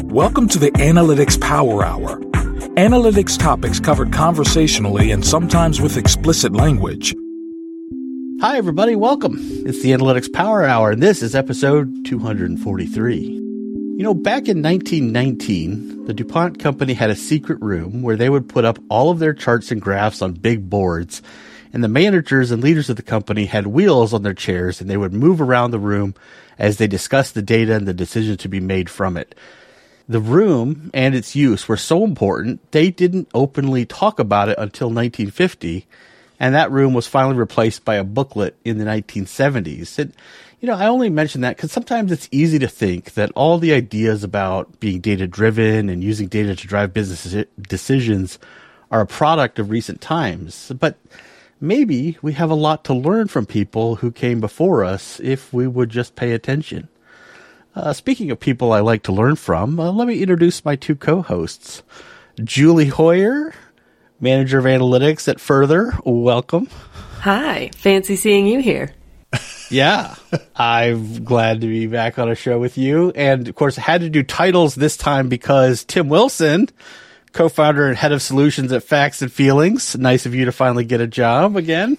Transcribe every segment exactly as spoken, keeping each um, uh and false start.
Welcome to the Analytics Power Hour. Analytics topics covered conversationally and sometimes with explicit language. Hi, everybody. Welcome. It's the Analytics Power Hour, and this is episode two forty-three. You know, back in nineteen nineteen, the DuPont company had a secret room where they would put up all of their charts and graphs on big boards, and the managers and leaders of the company had wheels on their chairs, and they would move around the room as they discussed the data and the decisions to be made from it. The room and its use were so important, they didn't openly talk about it until nineteen fifty, and that room was finally replaced by a booklet in the nineteen seventies. And, you know, I only mention that because sometimes it's easy to think that all the ideas about being data-driven and using data to drive business decisions are a product of recent times. But maybe we have a lot to learn from people who came before us if we would just pay attention. Uh, speaking of people I like to learn from, uh, let me introduce my two co-hosts. Julie Hoyer, Manager of Analytics at Further. Welcome. Hi. Fancy seeing you here. Yeah. I'm glad to be back on a show with you. And, of course, I had to do titles this time because Tim Wilson, co-founder and head of solutions at Facts and Feelings. Nice of you to finally get a job again.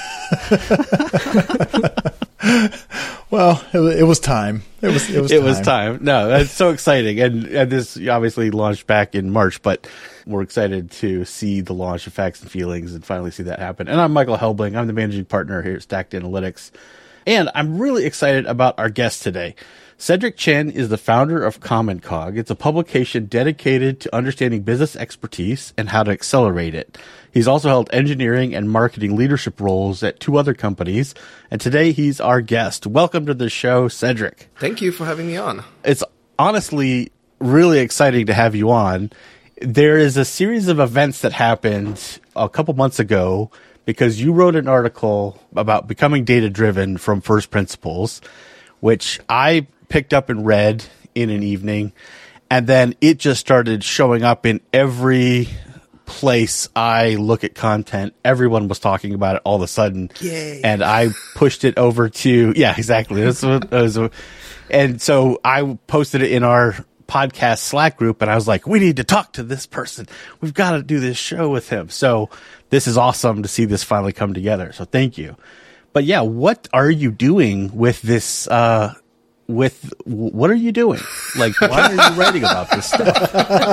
Well, it, it was time. It was it was it time. was time. No, that's so exciting, and, and this obviously launched back in March, but we're excited to see the launch of Facts and Feelings and finally see that happen. And I'm Michael Helbling. I'm the managing partner here at Stacked Analytics, and I'm really excited about our guest today. Cedric Chen is the founder of Common Cog. It's a publication dedicated to understanding business expertise and how to accelerate it. He's also held engineering and marketing leadership roles at two other companies, and today he's our guest. Welcome to the show, Cedric. Thank you for having me on. It's honestly really exciting to have you on. There is a series of events that happened a couple months ago because you wrote an article about becoming data-driven from first principles, which I picked up and read in an evening, and then it just started showing up in every place I look at content. Everyone was talking about it all of a sudden. Yay. And I pushed it over to, yeah, exactly. That's what, that was, and so I posted it in our podcast Slack group, and I was like, we need to talk to this person. We've got to do this show with him. So this is awesome to see this finally come together. So thank you. But yeah, what are you doing with this, uh, with what are you doing? Like, why are you writing about this stuff?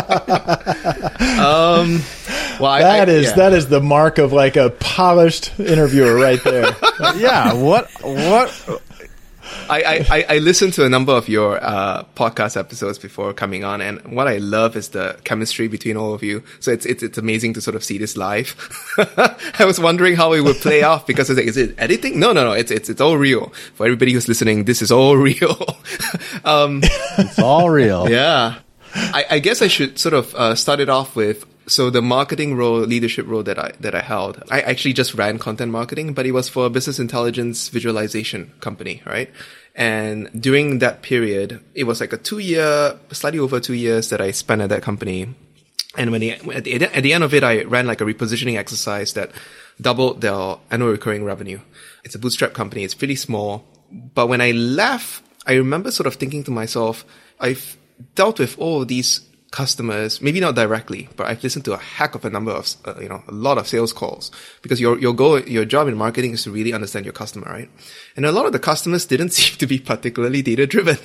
um, well, that I, I, is yeah. that is the mark of like a polished interviewer right there. Yeah. What? What? I, I, I listened to a number of your uh, podcast episodes before coming on, and what I love is the chemistry between all of you. So it's it's it's amazing to sort of see this live. I was wondering how it would play off because I was like, is it editing? No, no, no. It's it's it's all real. For everybody who's listening, this is all real. um, it's all real. Yeah. I, I guess I should sort of uh, start it off with. So the marketing role, leadership role that I that I held, I actually just ran content marketing, but it was for a business intelligence visualization company, right? And during that period, it was like a two year, slightly over two years that I spent at that company. And when the, at the at the end of it, I ran like a repositioning exercise that doubled their annual recurring revenue. It's a bootstrap company. It's pretty small. But when I left, I remember sort of thinking to myself, I've dealt with all of these customers, maybe not directly, but I've listened to a heck of a number of, uh, you know, a lot of sales calls because your, your goal, your job in marketing is to really understand your customer, right? And a lot of the customers didn't seem to be particularly data driven.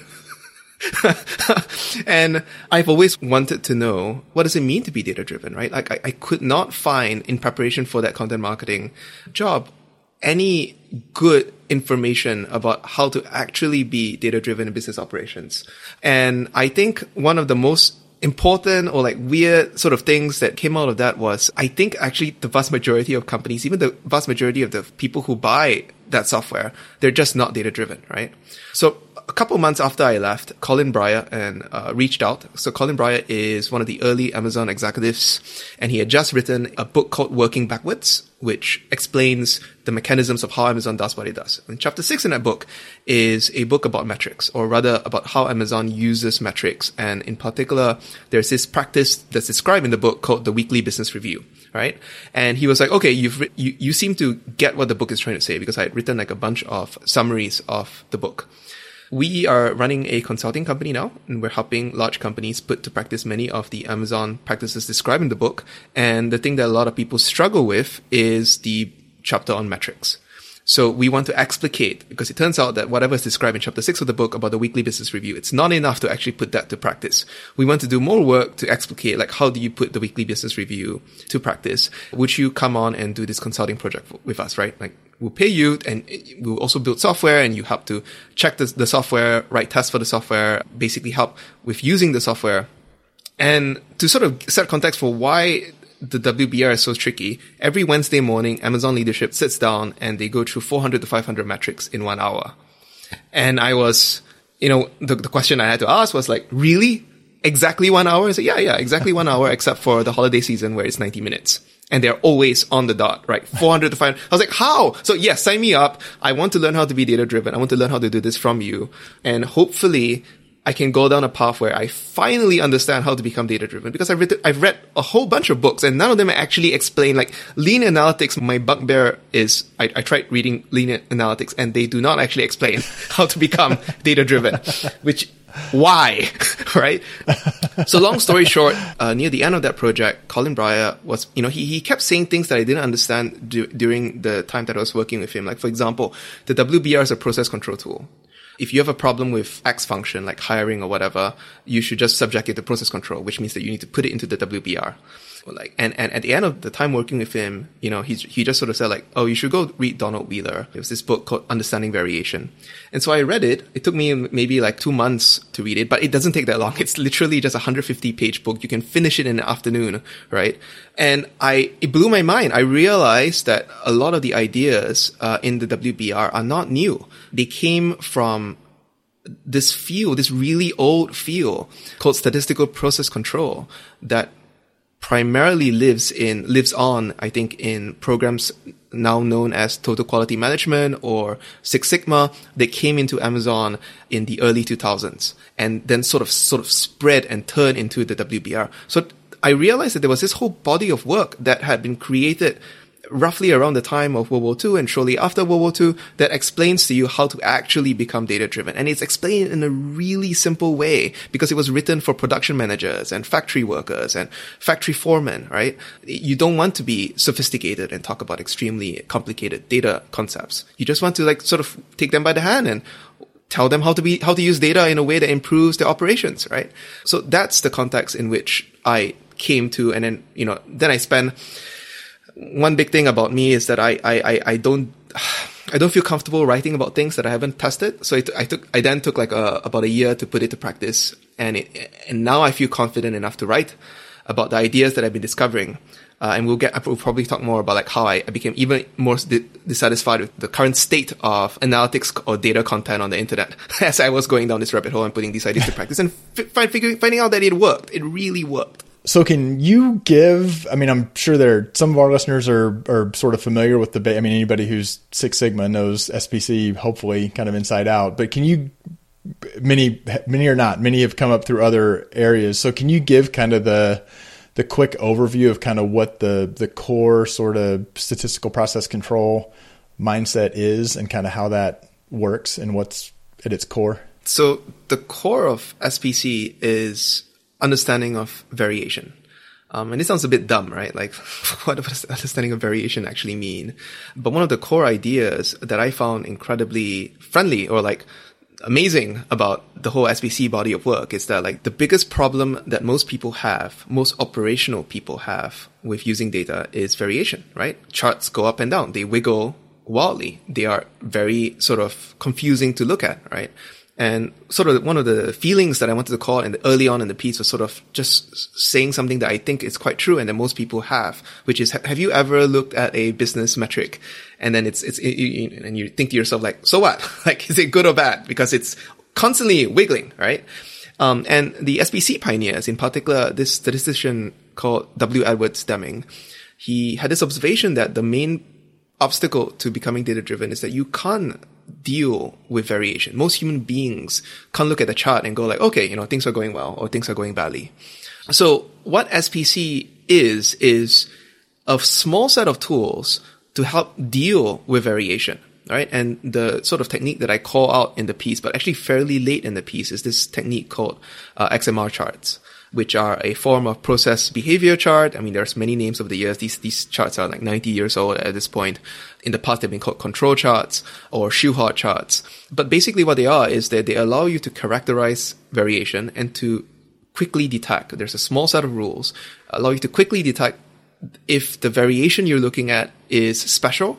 And I've always wanted to know, what does it mean to be data driven, right? Like I, I could not find in preparation for that content marketing job any good information about how to actually be data driven in business operations. And I think one of the most important or like weird sort of things that came out of that was, I think actually the vast majority of companies, even the vast majority of the people who buy that software, they're just not data driven, right? So a couple months after I left, Colin Breyer and uh, reached out. So Colin Breyer is one of the early Amazon executives, and he had just written a book called Working Backwards, which explains the mechanisms of how Amazon does what it does. And chapter six in that book is a book about metrics, or rather about how Amazon uses metrics. And in particular, there's this practice that's described in the book called the weekly business review, right? And he was like, okay, you've, you, you seem to get what the book is trying to say, because I had written like a bunch of summaries of the book. We are running a consulting company now, and we're helping large companies put to practice many of the Amazon practices described in the book. And the thing that a lot of people struggle with is the chapter on metrics. So we want to explicate, because it turns out that whatever is described in chapter six of the book about the weekly business review, it's not enough to actually put that to practice. We want to do more work to explicate, like, how do you put the weekly business review to practice? Would you come on and do this consulting project with us, right? Like, we'll pay you, and we'll also build software, and you help to check the, the software, write tests for the software, basically help with using the software. And to sort of set context for why the W B R is so tricky, every Wednesday morning, Amazon leadership sits down and they go through four hundred to five hundred metrics in one hour. And I was, you know, the, the question I had to ask was like, really? Exactly one hour? I said, yeah, yeah, exactly one hour, except for the holiday season where it's ninety minutes. And they're always on the dot, right? four hundred to five hundred. I was like, how? So yes, sign me up. I want to learn how to be data driven. I want to learn how to do this from you. And hopefully I can go down a path where I finally understand how to become data driven, because I've read, I've read a whole bunch of books and none of them actually explain, like, lean analytics. My bugbear is I, I tried reading lean analytics and they do not actually explain how to become data driven, which, why? Right? So long story short, uh, near the end of that project, Colin Breyer was, you know, he, he kept saying things that I didn't understand du- during the time that I was working with him. Like, for example, the W B R is a process control tool. If you have a problem with X function, like hiring or whatever, you should just subject it to process control, which means that you need to put it into the W B R. Like, and, and at the end of the time working with him, you know, he, he just sort of said like, oh, you should go read Donald Wheeler. It was this book called Understanding Variation. And so I read it. It took me maybe like two months to read it, but it doesn't take that long. It's literally just a one hundred fifty page book. You can finish it in an afternoon, right? And I, it blew my mind. I realized that a lot of the ideas, uh, in the W B R are not new. They came from this field, this really old field called statistical process control that primarily lives in, lives on, I think, in programs now known as Total Quality Management or Six Sigma. They came into Amazon in the early two thousands and then sort of, sort of spread and turned into the W B R. So I realized that there was this whole body of work that had been created roughly around the time of World War Two and shortly after World War Two that explains to you how to actually become data-driven. And it's explained in a really simple way because it was written for production managers and factory workers and factory foremen, right? You don't want to be sophisticated and talk about extremely complicated data concepts. You just want to like sort of take them by the hand and tell them how to be, how to use data in a way that improves their operations, right? So that's the context in which I came to. And then, you know, then I spent one big thing about me is that I, I, I don't, I don't feel comfortable writing about things that I haven't tested. So it, I took, I then took like a, about a year to put it to practice. And it, and now I feel confident enough to write about the ideas that I've been discovering. Uh, and we'll get, we'll probably talk more about like how I, I became even more dissatisfied with the current state of analytics or data content on the internet as I was going down this rabbit hole and putting these ideas to practice and f- figuring, finding out that it worked. It really worked. So can you give, I mean, I'm sure there, some of our listeners are, are sort of familiar with the, I mean, anybody who's Six Sigma knows S P C, hopefully kind of inside out, but can you, many, many or not, many have come up through other areas. So can you give kind of the, the quick overview of kind of what the, the core sort of statistical process control mindset is and kind of how that works and what's at its core? So the core of S P C is understanding of variation. Um, and it sounds a bit dumb, right? Like, what does understanding of variation actually mean? But one of the core ideas that I found incredibly friendly or like amazing about the whole S P C body of work is that like the biggest problem that most people have, most operational people have with using data is variation, right? Charts go up and down. They wiggle wildly. They are very sort of confusing to look at, right? And sort of one of the feelings that I wanted to call in the, early on in the piece was sort of just saying something that I think is quite true and that most people have, which is, have you ever looked at a business metric and then it's, it's, it, and you think to yourself like, so what? Like, is it good or bad? Because it's constantly wiggling, right? Um, and the S P C pioneers, in particular, this statistician called W. Edwards Deming, he had this observation that the main obstacle to becoming data-driven is that you can't deal with variation. Most human beings can't look at the chart and go like, okay, you know, things are going well or things are going badly. So what S P C is, is a small set of tools to help deal with variation, right? And the sort of technique that I call out in the piece, but actually fairly late in the piece, is this technique called uh, X M R charts, which are a form of process behavior chart. I mean, there's many names over the years. These, these charts are like ninety years old at this point. In the past, they've been called control charts or Shewhart charts. But basically what they are is that they allow you to characterize variation and to quickly detect. There's a small set of rules, allow you to quickly detect if the variation you're looking at is special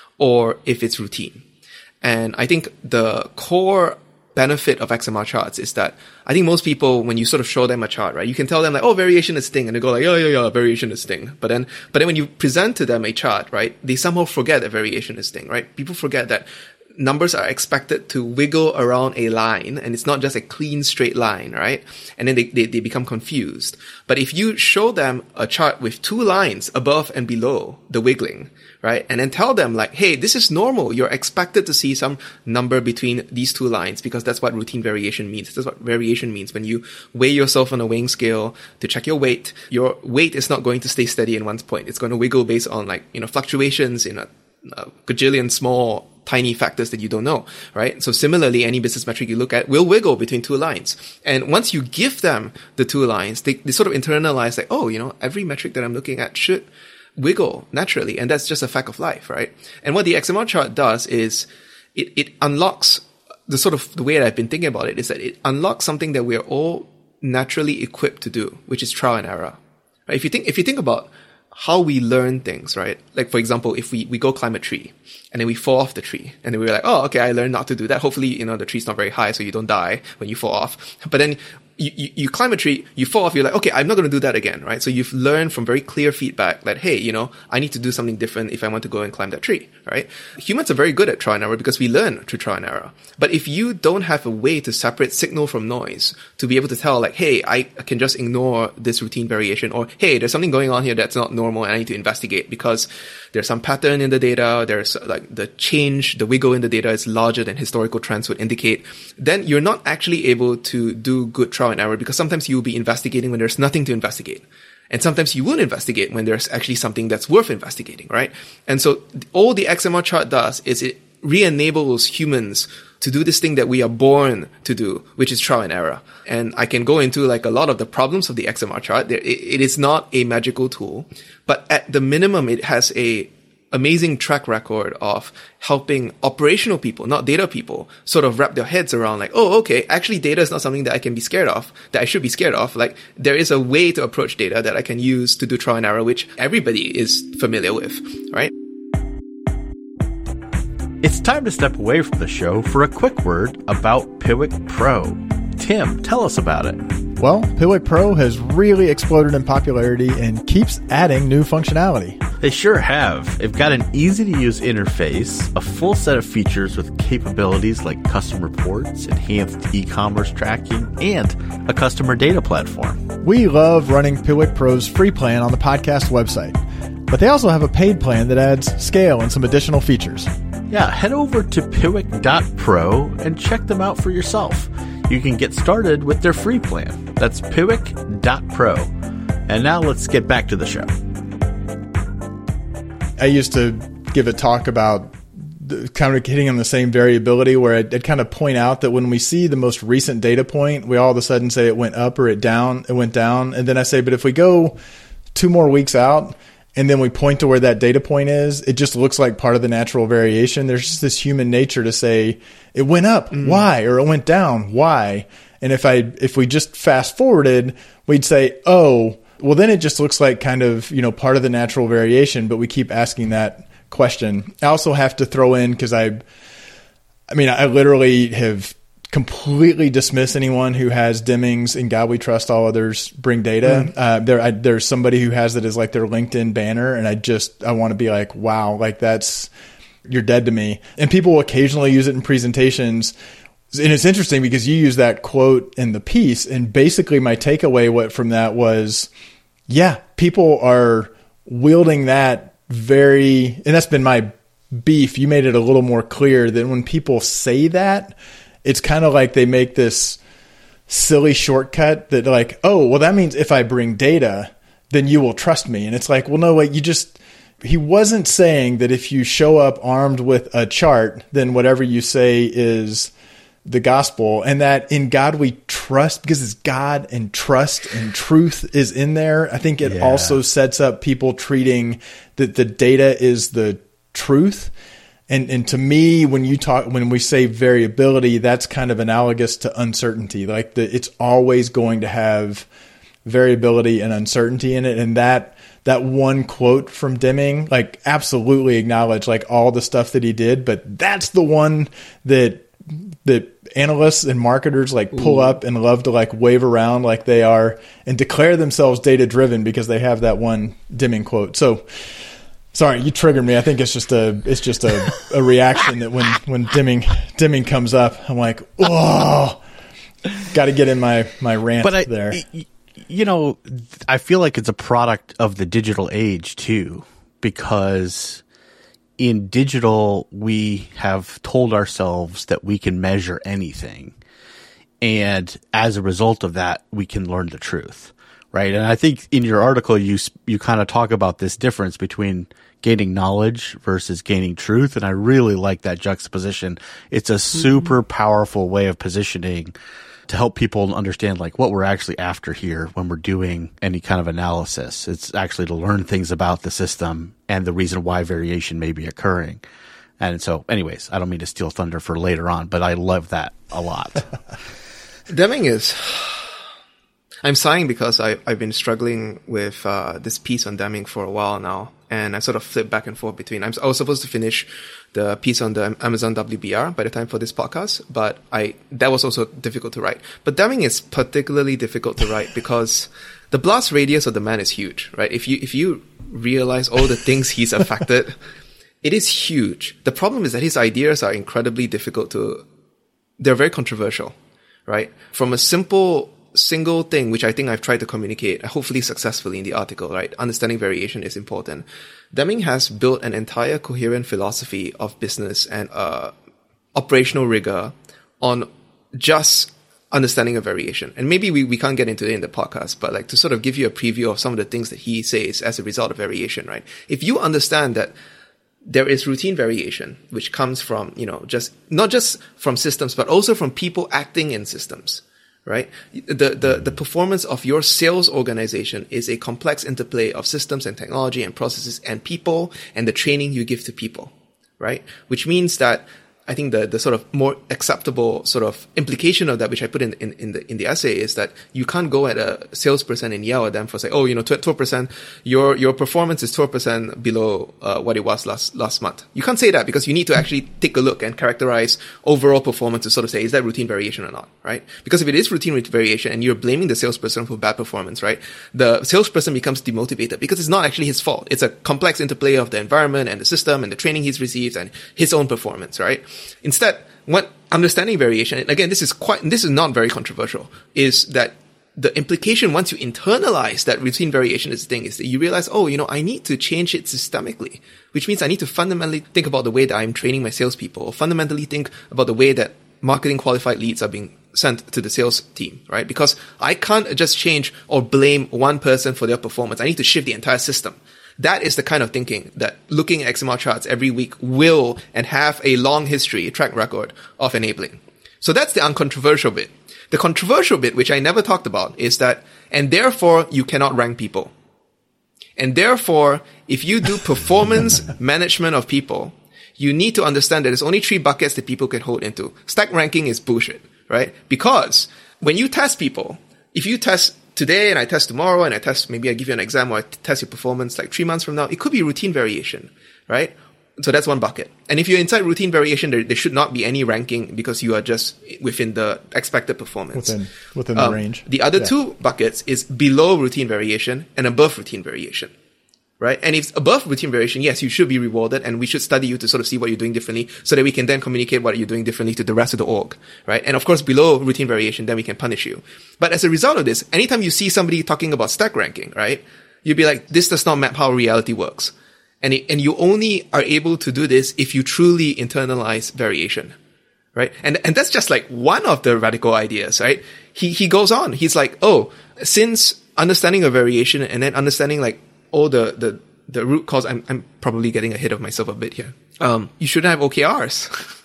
or if it's routine. And I think the core benefit of X M R charts is that I think most people, when you sort of show them a chart, right, you can tell them like, oh, variation is thing. And they go like, yeah, yeah, yeah, variation is thing. But then, but then when you present to them a chart, right, they somehow forget that variation is thing, right? People forget that numbers are expected to wiggle around a line, and it's not just a clean straight line, right? And then they, they, they become confused. But if you show them a chart with two lines above and below the wiggling, right, and then tell them like, hey, this is normal. You're expected to see some number between these two lines because that's what routine variation means. That's what variation means. When you weigh yourself on a weighing scale to check your weight, your weight is not going to stay steady in one point. It's going to wiggle based on like, you know, fluctuations in a, a gajillion small tiny factors that you don't know, right? So similarly, any business metric you look at will wiggle between two lines. And once you give them the two lines, they, they sort of internalize like, oh, you know, every metric that I'm looking at should wiggle naturally. And that's just a fact of life, right? And what the X M R chart does is it, it unlocks the sort of the way that I've been thinking about it is that it unlocks something that we're all naturally equipped to do, which is trial and error. Right? If you think, if you think about how we learn things, right? Like, for example, if we, we go climb a tree and then we fall off the tree and then we're like, oh, okay, I learned not to do that. Hopefully, you know, the tree's not very high so you don't die when you fall off. But then you, you, you climb a tree, you fall off, you're like, okay, I'm not going to do that again, right? So you've learned from very clear feedback that, hey, you know, I need to do something different if I want to go and climb that tree, right? Humans are very good at trial and error because we learn through trial and error. But if you don't have a way to separate signal from noise, to be able to tell like, hey, I can just ignore this routine variation, or hey, there's something going on here that's not normal and I need to investigate because there's some pattern in the data, there's like the change, the wiggle in the data is larger than historical trends would indicate, then you're not actually able to do good trial and error because sometimes you'll be investigating when there's nothing to investigate. And sometimes you won't investigate when there's actually something that's worth investigating, right? And so all the X M R chart does is it re-enables humans to do this thing that we are born to do, which is trial and error. And I can go into like a lot of the problems of the X M R chart. It, it is not a magical tool, but at the minimum, it has a amazing track record of helping operational people, not data people, sort of wrap their heads around like, oh, okay, actually data is not something that I can be scared of, that I should be scared of. Like there is a way to approach data that I can use to do trial and error, which everybody is familiar with, right? It's time to step away from the show for a quick word about Piwik Pro. Tim, tell us about it. Well, Piwik Pro has really exploded in popularity and keeps adding new functionality. They sure have. They've got an easy-to-use interface, a full set of features with capabilities like custom reports, enhanced e-commerce tracking, and a customer data platform. We love running Piwik Pro's free plan on the podcast website, but they also have a paid plan that adds scale and some additional features. Yeah, head over to piwik dot pro and check them out for yourself. You can get started with their free plan. That's piwik dot pro. And now let's get back to the show. I used to give a talk about the, kind of hitting on the same variability where I'd, I'd kind of point out that when we see the most recent data point, we all of a sudden say it went up or it down, it went down. And then I say, but if we go two more weeks out and then we point to where that data point is, it just looks like part of the natural variation. There's just this human nature to say it went up. Mm. Why? Or it went down. Why? And if I, if we just fast forwarded, we'd say, oh, well, then it just looks like kind of, you know, part of the natural variation, but we keep asking that question. I also have to throw in, because I, I mean, I literally have completely dismissed anyone who has Demings and God We Trust All Others Bring Data. Mm. Uh, there, I, there's somebody who has it as like their LinkedIn banner, and I just, I want to be like, wow, like that's, you're dead to me. And people will occasionally use it in presentations. And it's interesting because you use that quote in the piece, and basically my takeaway what from that was, yeah, people are wielding that very, and that's been my beef. You made it a little more clear that when people say that, it's kind of like they make this silly shortcut that like, oh, well, that means if I bring data, then you will trust me. And it's like, well, no, wait, you just, he wasn't saying that if you show up armed with a chart, then whatever you say is the gospel, and that in God we trust, because it's God and trust and truth is in there. I think it yeah. also sets up people treating that the data is the truth. And and to me, when you talk, when we say variability, that's kind of analogous to uncertainty. Like the, it's always going to have variability and uncertainty in it. And that, that one quote from Deming, like absolutely acknowledge like all the stuff that he did, but that's the one that, that analysts and marketers like pull Ooh. up and love to like wave around like they are and declare themselves data driven because they have that one Deming quote. So sorry, you triggered me. I think it's just a, it's just a, a reaction that when, when Deming, Deming comes up, I'm like, oh, got to get in my, my rant but I, there. You know, I feel like it's a product of the digital age too, because in digital, we have told ourselves that we can measure anything. And as a result of that, we can learn the truth, right? And I think in your article, you you kind of talk about this difference between gaining knowledge versus gaining truth. And I really like that juxtaposition. It's a super powerful way of positioning to help people understand like what we're actually after here when we're doing any kind of analysis. It's actually to learn things about the system and the reason why variation may be occurring. And so anyways, I don't mean to steal thunder for later on, but I love that a lot. Deming is, I'm sighing because I, I've been struggling with uh, this piece on Deming for a while now. And I sort of flip back and forth between, I'm, I was supposed to finish the piece on the Amazon W B R by the time for this podcast, but I, that was also difficult to write. But Deming is particularly difficult to write because the blast radius of the man is huge, right? If you, if you realize all the things he's affected, it is huge. The problem is that his ideas are incredibly difficult to, they're very controversial, right? From a simple single thing, which I think I've tried to communicate, hopefully successfully in the article, right? Understanding variation is important. Deming has built an entire coherent philosophy of business and uh, operational rigor on just understanding of variation. And maybe we, we can't get into it in the podcast, but like to sort of give you a preview of some of the things that he says as a result of variation, right? If you understand that there is routine variation, which comes from, you know, just, not just from systems, but also from people acting in systems, right? The, the, the performance of your sales organization is a complex interplay of systems and technology and processes and people and the training you give to people, right? Which means that I think the, the sort of more acceptable sort of implication of that, which I put in, in, in the, in the essay, is that you can't go at a salesperson and yell at them for say, oh, you know, twelve percent, your, your performance is twelve percent below, uh, what it was last, last month. You can't say that because you need to actually take a look and characterize overall performance to sort of say, is that routine variation or not, right? Because if it is routine variation and you're blaming the salesperson for bad performance, right? The salesperson becomes demotivated because it's not actually his fault. It's a complex interplay of the environment and the system and the training he's received and his own performance, right? Instead, what understanding variation, and again, this is quite, this is not very controversial, is that the implication once you internalize that routine variation is the thing is that you realize, oh, you know, I need to change it systemically, which means I need to fundamentally think about the way that I'm training my salespeople, or fundamentally think about the way that marketing qualified leads are being sent to the sales team, right? Because I can't just change or blame one person for their performance. I need to shift the entire system. That is the kind of thinking that looking at X M L charts every week will and have a long history, a track record of enabling. So that's the uncontroversial bit. The controversial bit, which I never talked about, is that, and therefore you cannot rank people. And therefore, if you do performance management of people, you need to understand that there's only three buckets that people can hold into. Stack ranking is bullshit, right? Because when you test people, if you test today and I test tomorrow and I test, maybe I give you an exam or I test your performance like three months from now, it could be routine variation, right? So that's one bucket. And if you're inside routine variation, there, there should not be any ranking because you are just within the expected performance. Within, within um, the range. The other yeah. two buckets is below routine variation and above routine variation. Right? And if it's above routine variation, yes, you should be rewarded and we should study you to sort of see what you're doing differently so that we can then communicate what you're doing differently to the rest of the org. Right? And of course, below routine variation, then we can punish you. But as a result of this, anytime you see somebody talking about stack ranking, right? You'd be like, this does not map how reality works. And it, and you only are able to do this if you truly internalize variation. Right? And, and that's just like one of the radical ideas, right? He, he goes on. He's like, oh, since understanding of variation and then understanding like, all the, the, the root cause, I'm, I'm probably getting ahead of myself a bit here. Um, you shouldn't have O K Rs.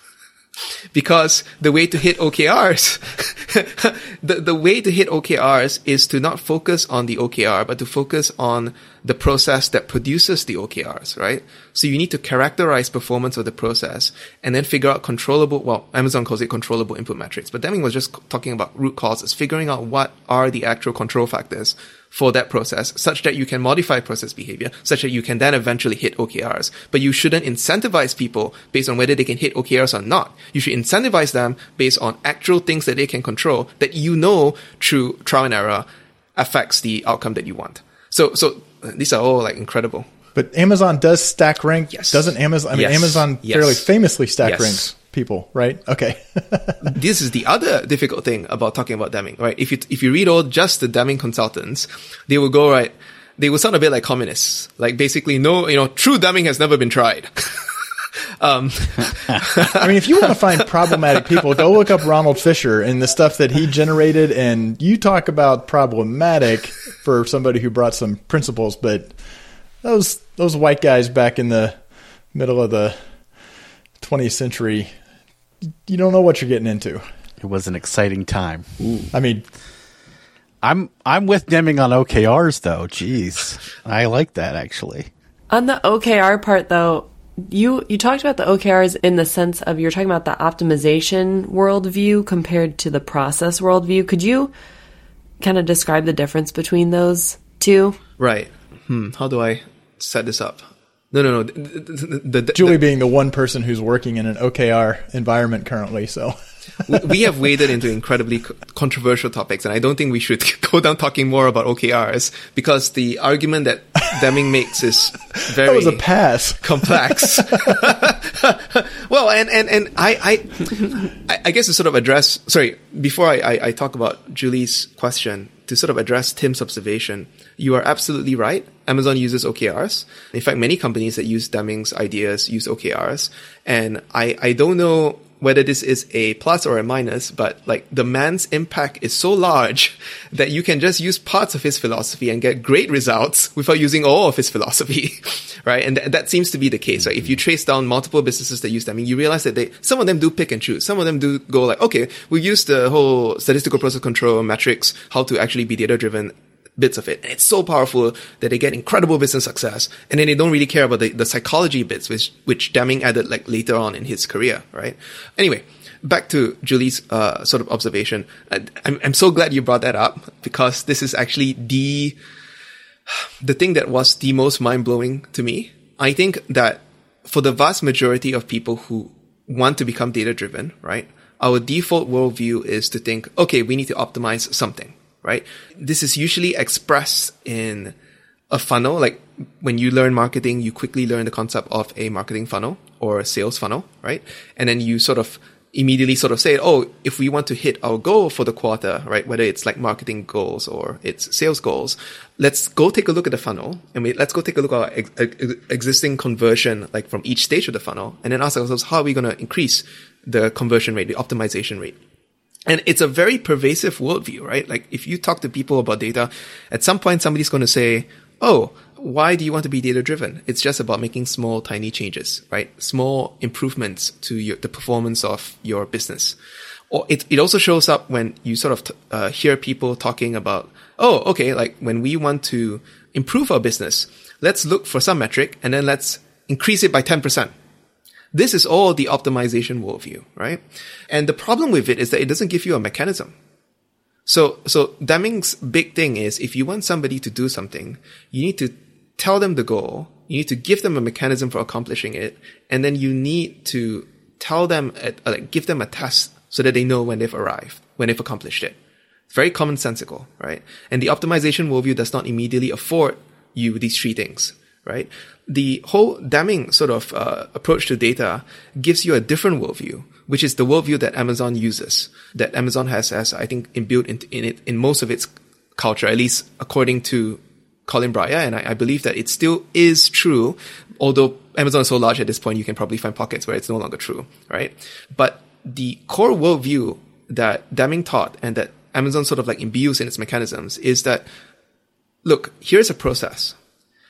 Because the way to hit O K Rs, the, the way to hit O K Rs is to not focus on the O K R, but to focus on the process that produces the O K Rs, right? So you need to characterize performance of the process and then figure out controllable, well, Amazon calls it controllable input metrics, but Deming was just talking about root causes, figuring out what are the actual control factors for that process, such that you can modify process behavior, such that you can then eventually hit O K Rs. But you shouldn't incentivize people based on whether they can hit O K Rs or not. You should incentivize them based on actual things that they can control that you know through trial and error affects the outcome that you want. So, so these are all like incredible. But Amazon does stack rank. Yes. Doesn't Amazon? I mean, Yes. Amazon Yes. fairly famously stack Yes. ranks people, right? Okay. This is the other difficult thing about talking about Deming, right? If you, if you read all just the Deming consultants, they will go, right, they will sound a bit like communists. Like basically, no, you know, true Deming has never been tried. um, I mean, if you want to find problematic people, go look up Ronald Fisher and the stuff that he generated. And you talk about problematic for somebody who brought some principles, but those, those white guys back in the middle of the twentieth century, you don't know what you're getting into. It was an exciting time. I mean, I'm I'm with Deming on O K Rs though. Jeez, I like that actually. On the O K R part, though, you you talked about the O K Rs in the sense of you're talking about the optimization worldview compared to the process worldview. Could you kind of describe the difference between those two? right. Hmm. How do I set this up? No, no, no. The, the, the, the, Julie being the one person who's working in an O K R environment currently, so we have waded into incredibly co- controversial topics, and I don't think we should go down talking more about O K Rs because the argument that Deming makes is very that was a pass. complex. Well, and, and, and I, I, I guess to sort of address, sorry, before I, I, I talk about Julie's question, to sort of address Tim's observation, you are absolutely right. Amazon uses O K Rs. In fact, many companies that use Deming's ideas use O K Rs. And I, I don't know whether this is a plus or a minus, but like the man's impact is so large that you can just use parts of his philosophy and get great results without using all of his philosophy, right? And th- that seems to be the case, right? If you trace down multiple businesses that use Deming, you realize that they, some of them do pick and choose. Some of them do go like, okay, we use the whole statistical process control metrics, how to actually be data driven, bits of it. And it's so powerful that they get incredible business success. And then they don't really care about the, the psychology bits, which, which Deming added like later on in his career, right? Anyway, back to Julie's, uh, sort of observation. I, I'm, I'm so glad you brought that up because this is actually the, the thing that was the most mind blowing to me. I think that for the vast majority of people who want to become data driven, right? Our default worldview is to think, okay, we need to optimize something. Right? This is usually expressed in a funnel. Like when you learn marketing, you quickly learn the concept of a marketing funnel or a sales funnel, right? And then you sort of immediately sort of say, oh, if we want to hit our goal for the quarter, right? Whether it's like marketing goals or it's sales goals, let's go take a look at the funnel and we, let's go take a look at our ex- ex- existing conversion, like from each stage of the funnel, and then ask ourselves, how are we going to increase the conversion rate, the optimization rate? And it's a very pervasive worldview, right? Like if you talk to people about data, at some point somebody's going to say, oh, why do you want to be data driven? It's just about making small, tiny changes, right? Small improvements to your, the performance of your business. Or it, it also shows up when you sort of t- uh, hear people talking about, oh, okay, like when we want to improve our business, let's look for some metric and then let's increase it by ten percent. This is all the optimization worldview, right? And the problem with it is that it doesn't give you a mechanism. So, so Deming's big thing is if you want somebody to do something, you need to tell them the goal. You need to give them a mechanism for accomplishing it. And then you need to tell them, uh, like, give them a test so that they know when they've arrived, when they've accomplished it. It's very commonsensical, right? And the optimization worldview does not immediately afford you these three things, right? The whole Deming sort of uh, approach to data gives you a different worldview, which is the worldview that Amazon uses, that Amazon has, has I think, inbuilt in, in it in most of its culture, at least according to Colin Breyer, and I, I believe that it still is true, although Amazon is so large at this point, you can probably find pockets where it's no longer true, right? But the core worldview that Deming taught and that Amazon sort of like imbues in its mechanisms is that, look, here's a process.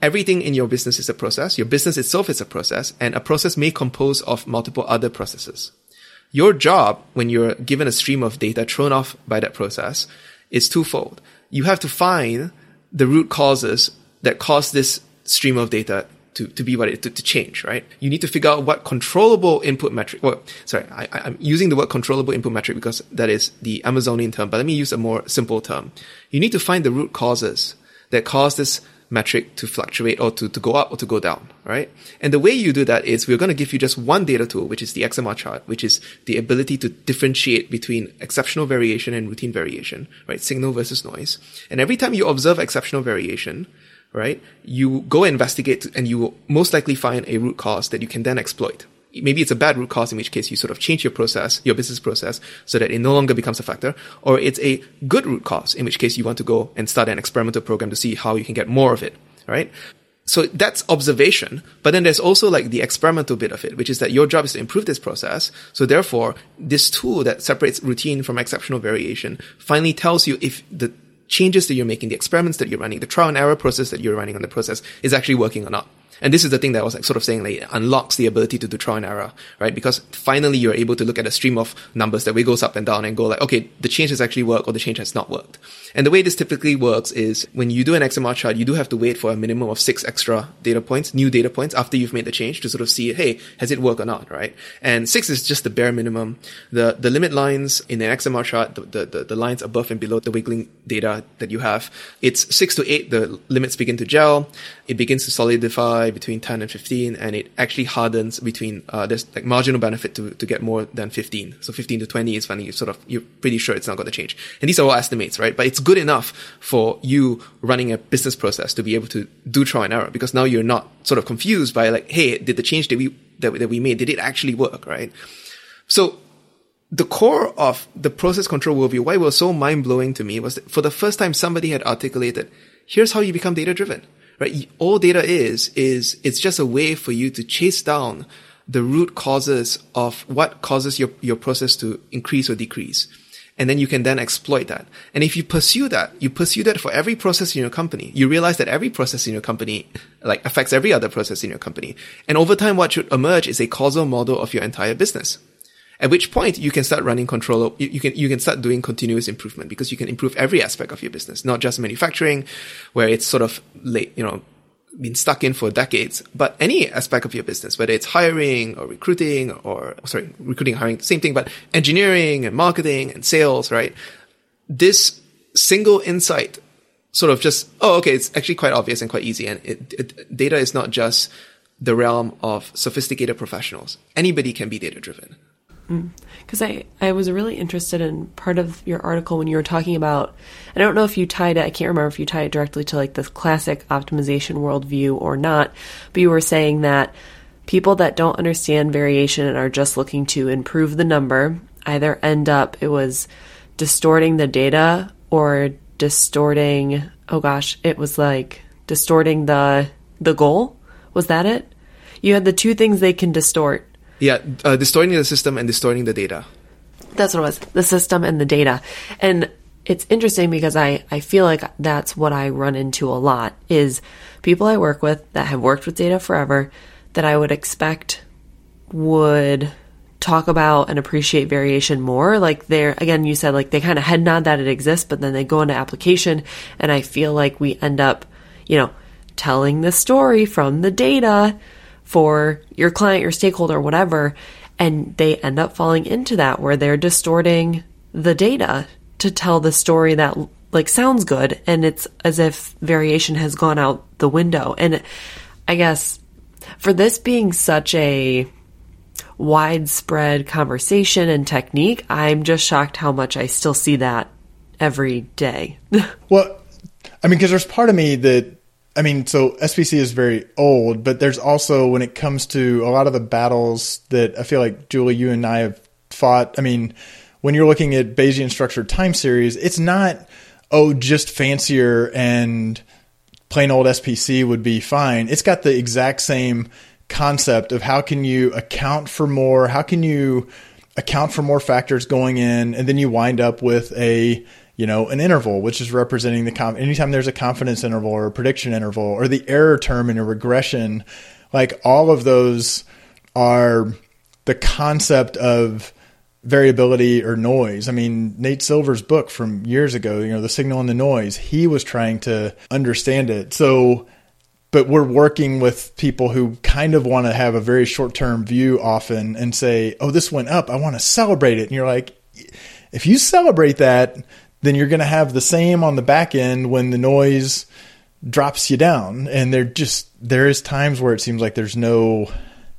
everything in your business is a process. Your business itself is a process, and a process may compose of multiple other processes. Your job, when you're given a stream of data thrown off by that process, is twofold. You have to find the root causes that cause this stream of data to, to be what it, to, to change, right? You need to figure out what controllable input metric, well, sorry, I, I'm using the word controllable input metric because that is the Amazonian term, but let me use a more simple term. You need to find the root causes that cause this metric to fluctuate or to, to go up or to go down, right? And the way you do that is we're going to give you just one data tool, which is the X M R chart, which is the ability to differentiate between exceptional variation and routine variation, right? Signal versus noise. And every time you observe exceptional variation, right, you go investigate and you will most likely find a root cause that you can then exploit. Maybe it's a bad root cause, in which case you sort of change your process, your business process, so that it no longer becomes a factor. Or it's a good root cause, in which case you want to go and start an experimental program to see how you can get more of it, right? So that's observation. But then there's also like the experimental bit of it, which is that your job is to improve this process. So therefore, this tool that separates routine from exceptional variation finally tells you if the changes that you're making, the experiments that you're running, the trial and error process that you're running on the process is actually working or not. And this is the thing that I was like sort of saying, like, it unlocks the ability to do trial and error, right? Because finally you're able to look at a stream of numbers that wiggles up and down and go like, okay, the change has actually worked or the change has not worked. And the way this typically works is when you do an X M R chart, you do have to wait for a minimum of six extra data points, new data points after you've made the change to sort of see, hey, has it worked or not, right? And six is just the bare minimum. The, the limit lines in an X M R chart, the, the, the, the lines above and below the wiggling data that you have, it's six to eight, the limits begin to gel. It begins to solidify between ten and fifteen, and it actually hardens between, uh, there's like marginal benefit to, to get more than fifteen. So fifteen to twenty is when you sort of, you're pretty sure it's not going to change. And these are all estimates, right? But it's good enough for you running a business process to be able to do trial and error, because now you're not sort of confused by like, hey, did the change that we, that, that we made, did it actually work, right? So the core of the process control worldview, why it was so mind-blowing to me was that for the first time somebody had articulated, here's how you become data-driven. Right? All data is, is it's just a way for you to chase down the root causes of what causes your, your process to increase or decrease. And then you can then exploit that. And if you pursue that, you pursue that for every process in your company. You realize that every process in your company, like, affects every other process in your company. And over time, what should emerge is a causal model of your entire business. At which point you can start running control. You, you can you can start doing continuous improvement, because you can improve every aspect of your business, not just manufacturing, where it's sort of late, you know, been stuck in for decades, but any aspect of your business, whether it's hiring or recruiting or sorry, recruiting, hiring, same thing, but engineering and marketing and sales, right? This single insight sort of just, oh, okay, it's actually quite obvious and quite easy, and it, it, data is not just the realm of sophisticated professionals. Anybody can be data driven. Because I, I was really interested in part of your article when you were talking about, I don't know if you tied it, I can't remember if you tied it directly to like this classic optimization worldview or not, but you were saying that people that don't understand variation and are just looking to improve the number either end up, it was distorting the data or distorting, oh gosh, it was like distorting the the goal. Was that it? You had the two things they can distort. Yeah, uh, distorting the system and distorting the data. That's what it was, the system and the data. And it's interesting because I, I feel like that's what I run into a lot, is people I work with that have worked with data forever that I would expect would talk about and appreciate variation more. Like they're, again, you said like they kind of head nod that it exists, but then they go into application, and I feel like we end up, you know, telling the story from the data for your client, your stakeholder, whatever, and they end up falling into that where they're distorting the data to tell the story that like sounds good, and it's as if variation has gone out the window. And I guess for this being such a widespread conversation and technique, I'm just shocked how much I still see that every day. Well, I mean, because there's part of me that, I mean, so S P C is very old, but there's also, when it comes to a lot of the battles that I feel like, Julie, you and I have fought, I mean, when you're looking at Bayesian structured time series, it's not, oh, just fancier and plain old S P C would be fine. It's got the exact same concept of how can you account for more, how can you account for more factors going in, and then you wind up with a you know, an interval, which is representing the conf- anytime there's a confidence interval or a prediction interval or the error term in a regression, like all of those are the concept of variability or noise. I mean, Nate Silver's book from years ago, you know, The Signal and the Noise, he was trying to understand it. So, but we're working with people who kind of want to have a very short-term view often and say, oh, this went up, I want to celebrate it. And you're like, if you celebrate that, then you're going to have the same on the back end when the noise drops you down. And there just, there is times where it seems like there's no,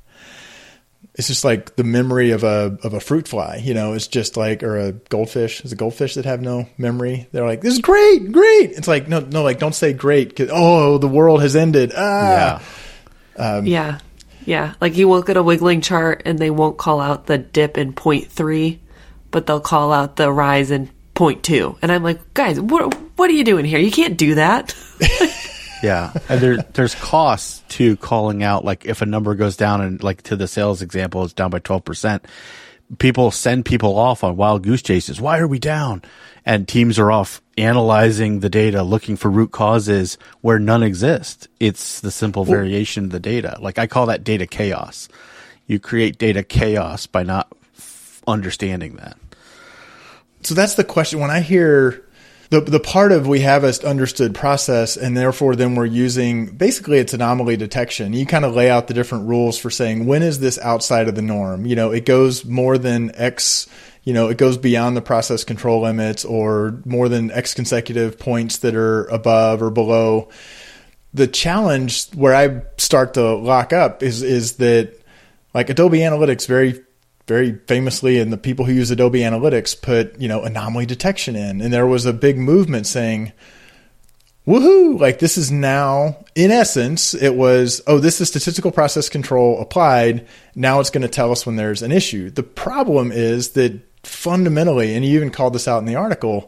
it's just like the memory of a, of a fruit fly, you know, it's just like, or a goldfish, is a goldfish that have no memory. They're like, this is great, great. It's like, no, no, like don't say great. 'Cause, oh, the world has ended. Ah. Yeah. Um, yeah. Yeah. Like you look at a wiggling chart and they won't call out the dip in point three, but they'll call out the rise in point two. And I'm like, guys, what what are you doing here? You can't do that. Yeah. And there, there's costs to calling out, like if a number goes down and like to the sales example, it's down by twelve percent. People send people off on wild goose chases. Why are we down? And teams are off analyzing the data, looking for root causes where none exist. It's the simple variation of the data. Like I call that data chaos. You create data chaos by not f- understanding that. So that's the question. When I hear the the part of we have a understood process and therefore then we're using, basically it's anomaly detection. You kind of lay out the different rules for saying, when is this outside of the norm? You know, it goes more than X, you know, it goes beyond the process control limits or more than X consecutive points that are above or below. The challenge where I start to lock up is, is that like Adobe Analytics very very famously, and the people who use Adobe Analytics put, you know, anomaly detection in. And there was a big movement saying, woohoo, like this is now, in essence, it was, oh, this is statistical process control applied. Now it's going to tell us when there's an issue. The problem is that fundamentally, and you even called this out in the article,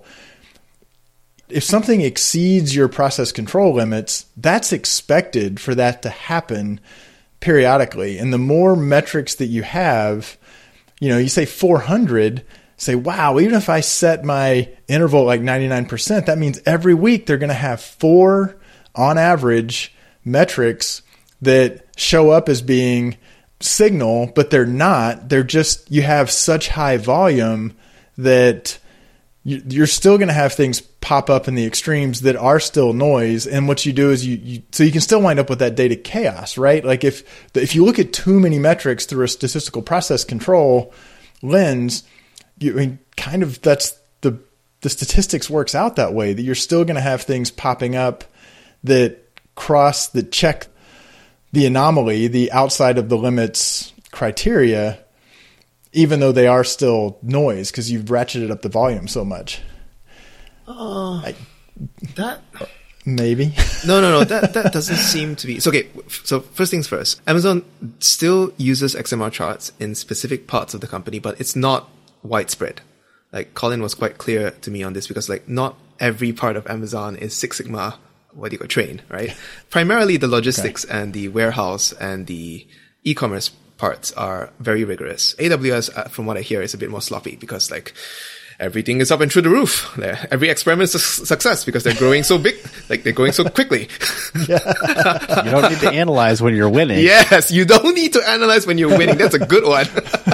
if something exceeds your process control limits, that's expected for that to happen periodically. And the more metrics that you have, you know, you say four hundred, say, wow, even if I set my interval at like ninety-nine percent, that means every week they're going to have four, on average, metrics that show up as being signal, but they're not. They're just, you have such high volume that you're still going to have things pop up in the extremes that are still noise. And what you do is you, you, so you can still wind up with that data chaos, right? Like if, if you look at too many metrics through a statistical process control lens, you I mean, kind of that's the, the statistics works out that way, that you're still going to have things popping up that cross, that check the anomaly, the outside of the limits criteria, even though they are still noise because you've ratcheted up the volume so much. Uh, I, that maybe. no, no, no. That that doesn't seem to be. So okay. So first things first. Amazon still uses X M R charts in specific parts of the company, but it's not widespread. Like Colin was quite clear to me on this because like not every part of Amazon is Six Sigma. What do you go train, right? Primarily the logistics okay. and the warehouse and the e-commerce parts are very rigorous. A W S, uh, from what I hear, is a bit more sloppy because like everything is up and through the roof. They're, every experiment is a success because they're growing so big, like they're growing so quickly. Yeah. You don't need to analyze when you're winning. Yes, you don't need to analyze when you're winning. That's a good one.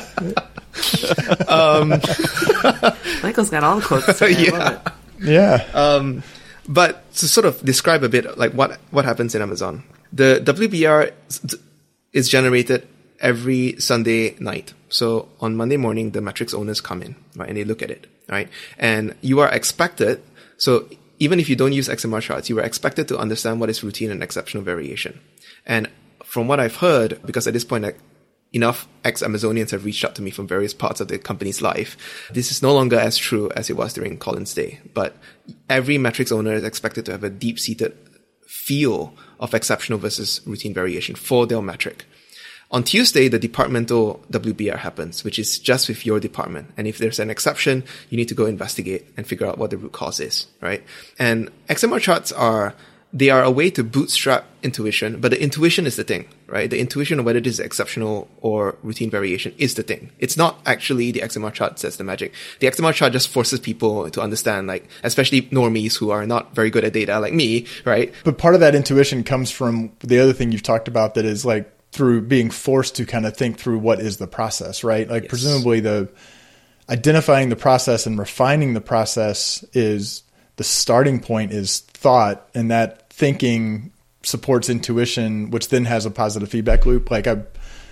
um, Michael's got all the quotes today. Yeah, yeah. Um, but to sort of describe a bit like what what happens in Amazon, the W B R is generated every Sunday night. So on Monday morning, the metrics owners come in, right, and they look at it, right? And you are expected, so even if you don't use X M R charts, you are expected to understand what is routine and exceptional variation. And from what I've heard, because at this point, like, enough ex-Amazonians have reached out to me from various parts of the company's life, this is no longer as true as it was during Colin's day. But every metrics owner is expected to have a deep-seated feel of exceptional versus routine variation for their metric. On Tuesday, the departmental W B R happens, which is just with your department. And if there's an exception, you need to go investigate and figure out what the root cause is, right? And X M R charts are they are a way to bootstrap intuition, but the intuition is the thing, right? The intuition of whether this is exceptional or routine variation is the thing. It's not actually the X M R chart that's the magic. The X M R chart just forces people to understand, like, especially normies who are not very good at data like me, right? But part of that intuition comes from the other thing you've talked about, that is like through being forced to kind of think through what is the process, right? Like yes. presumably the identifying the process and refining the process is the starting point is thought, and that thinking supports intuition, which then has a positive feedback loop. Like I,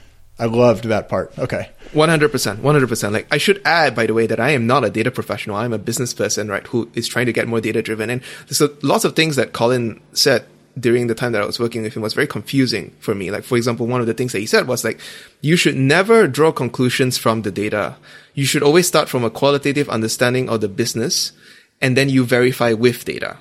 I loved that part. Okay. one hundred percent, one hundred percent. Like I should add, by the way, that I am not a data professional. I'm a business person, right? Who is trying to get more data driven. And so lots of things that Colin said during the time that I was working with him was very confusing for me. Like, for example, one of the things that he said was like, you should never draw conclusions from the data. You should always start from a qualitative understanding of the business, and then you verify with data.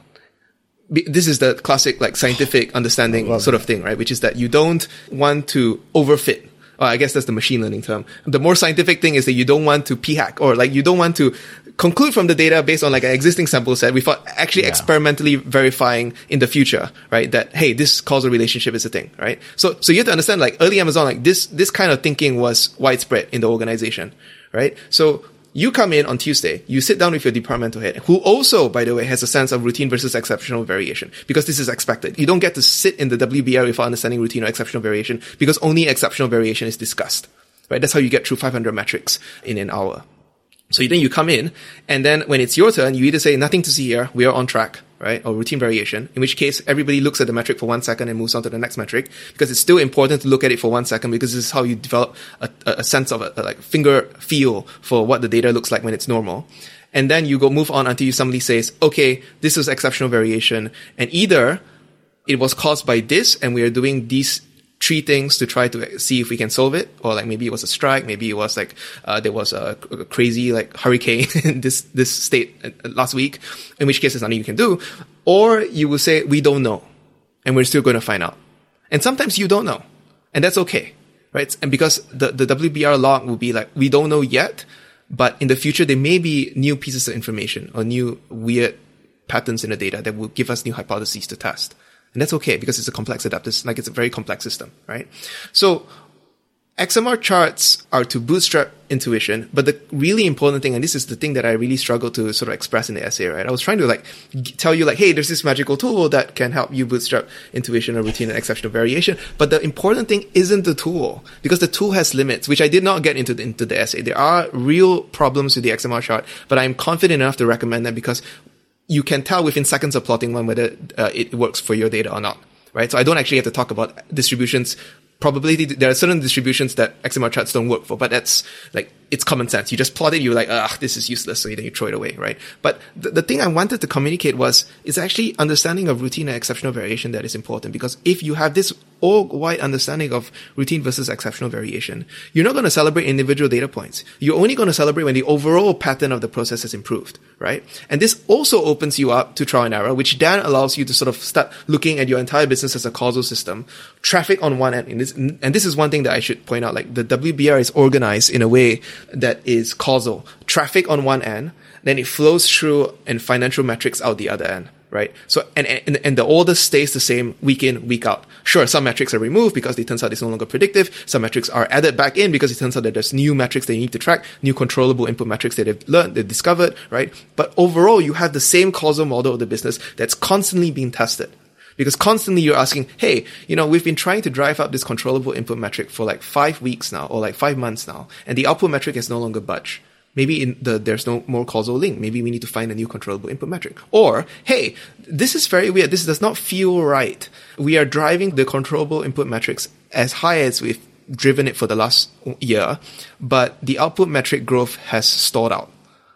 This is the classic, like, scientific understanding sort of thing, right? Which is that you don't want to overfit. Well, I guess that's the machine learning term. The more scientific thing is that you don't want to p-hack, or like you don't want to conclude from the data based on like an existing sample set without actually yeah. experimentally verifying in the future, right? That, hey, this causal relationship is a thing, right? So, so you have to understand, like, early Amazon, like this, this kind of thinking was widespread in the organization, right? So, you come in on Tuesday, you sit down with your departmental head, who also, by the way, has a sense of routine versus exceptional variation, because this is expected. You don't get to sit in the W B R without understanding routine or exceptional variation, because only exceptional variation is discussed, right? That's how you get through five hundred metrics in an hour. So then you come in, and then when it's your turn, you either say, nothing to see here, we are on track, right? Or routine variation, in which case everybody looks at the metric for one second and moves on to the next metric, because it's still important to look at it for one second, because this is how you develop a, a sense of a, a like finger feel for what the data looks like when it's normal. And then you go move on until somebody says, okay, this is exceptional variation, and either it was caused by this, and we are doing these three things to try to see if we can solve it, or like maybe it was a strike, maybe it was like uh, there was a, a crazy like hurricane in this this state last week, in which case there's nothing you can do, or you will say we don't know, and we're still going to find out. And sometimes you don't know, and that's okay, right? And because the the W B R log will be like, we don't know yet, but in the future there may be new pieces of information or new weird patterns in the data that will give us new hypotheses to test. And that's okay, because it's a complex adaptive, like it's a very complex system, right? So X M R charts are to bootstrap intuition, but the really important thing, and this is the thing that I really struggled to sort of express in the essay, right? I was trying to like g- tell you like, hey, there's this magical tool that can help you bootstrap intuition or routine and exceptional variation. But the important thing isn't the tool, because the tool has limits, which I did not get into the, into the essay. There are real problems with the X M R chart, but I'm confident enough to recommend them because you can tell within seconds of plotting one whether uh, it works for your data or not, right? So I don't actually have to talk about distributions. Probability, there are certain distributions that X M R charts don't work for, but that's like, it's common sense. You just plot it, you're like, ah, this is useless, so then you throw it away, right? But the, the thing I wanted to communicate was, it's actually understanding of routine and exceptional variation that is important, because if you have this org-wide understanding of routine versus exceptional variation, you're not going to celebrate individual data points. You're only going to celebrate when the overall pattern of the process has improved, right? And this also opens you up to trial and error, which then allows you to sort of start looking at your entire business as a causal system. Traffic on one end, and this, and this is one thing that I should point out, like the W B R is organized in a way that is causal. Traffic on one end, then it flows through and financial metrics out the other end, right? So, and, and, and the order stays the same week in, week out. Sure, some metrics are removed because it turns out it's no longer predictive. Some metrics are added back in because it turns out that there's new metrics they need to track, new controllable input metrics that they've learned, they've discovered, right? But overall, you have the same causal model of the business that's constantly being tested. Because constantly you're asking, hey, you know, we've been trying to drive up this controllable input metric for like five weeks now, or like five months now, and the output metric has no longer budged. Maybe in the, there's no more causal link. Maybe we need to find a new controllable input metric. Or, hey, this is very weird. This does not feel right. We are driving the controllable input metrics as high as we've driven it for the last year, but the output metric growth has stalled out.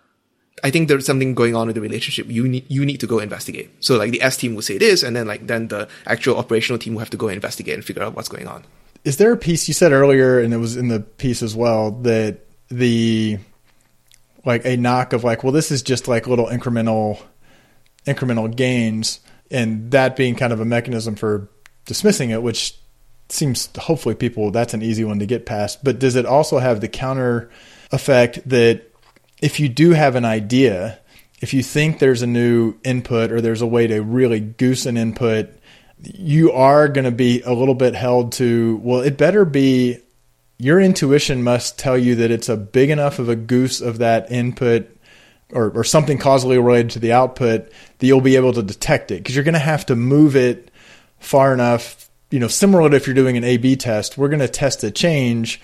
I think there's something going on with the relationship. You need, you need to go investigate. So like the S team will say this, and then like, then the actual operational team will have to go investigate and figure out what's going on. Is there a piece you said earlier, and it was in the piece as well, that the, like a knock of like, well, this is just like little incremental, incremental gains, and that being kind of a mechanism for dismissing it, which seems hopefully people, that's an easy one to get past. But does it also have the counter effect that if you do have an idea if you think there's a new input or there's a way to really goose an input, you are going to be a little bit held to, well, it better be, your intuition must tell you that it's a big enough of a goose of that input or, or something causally related to the output that you'll be able to detect it, because you're going to have to move it far enough. You know, similar to if you're doing an A B test, we're going to test a change.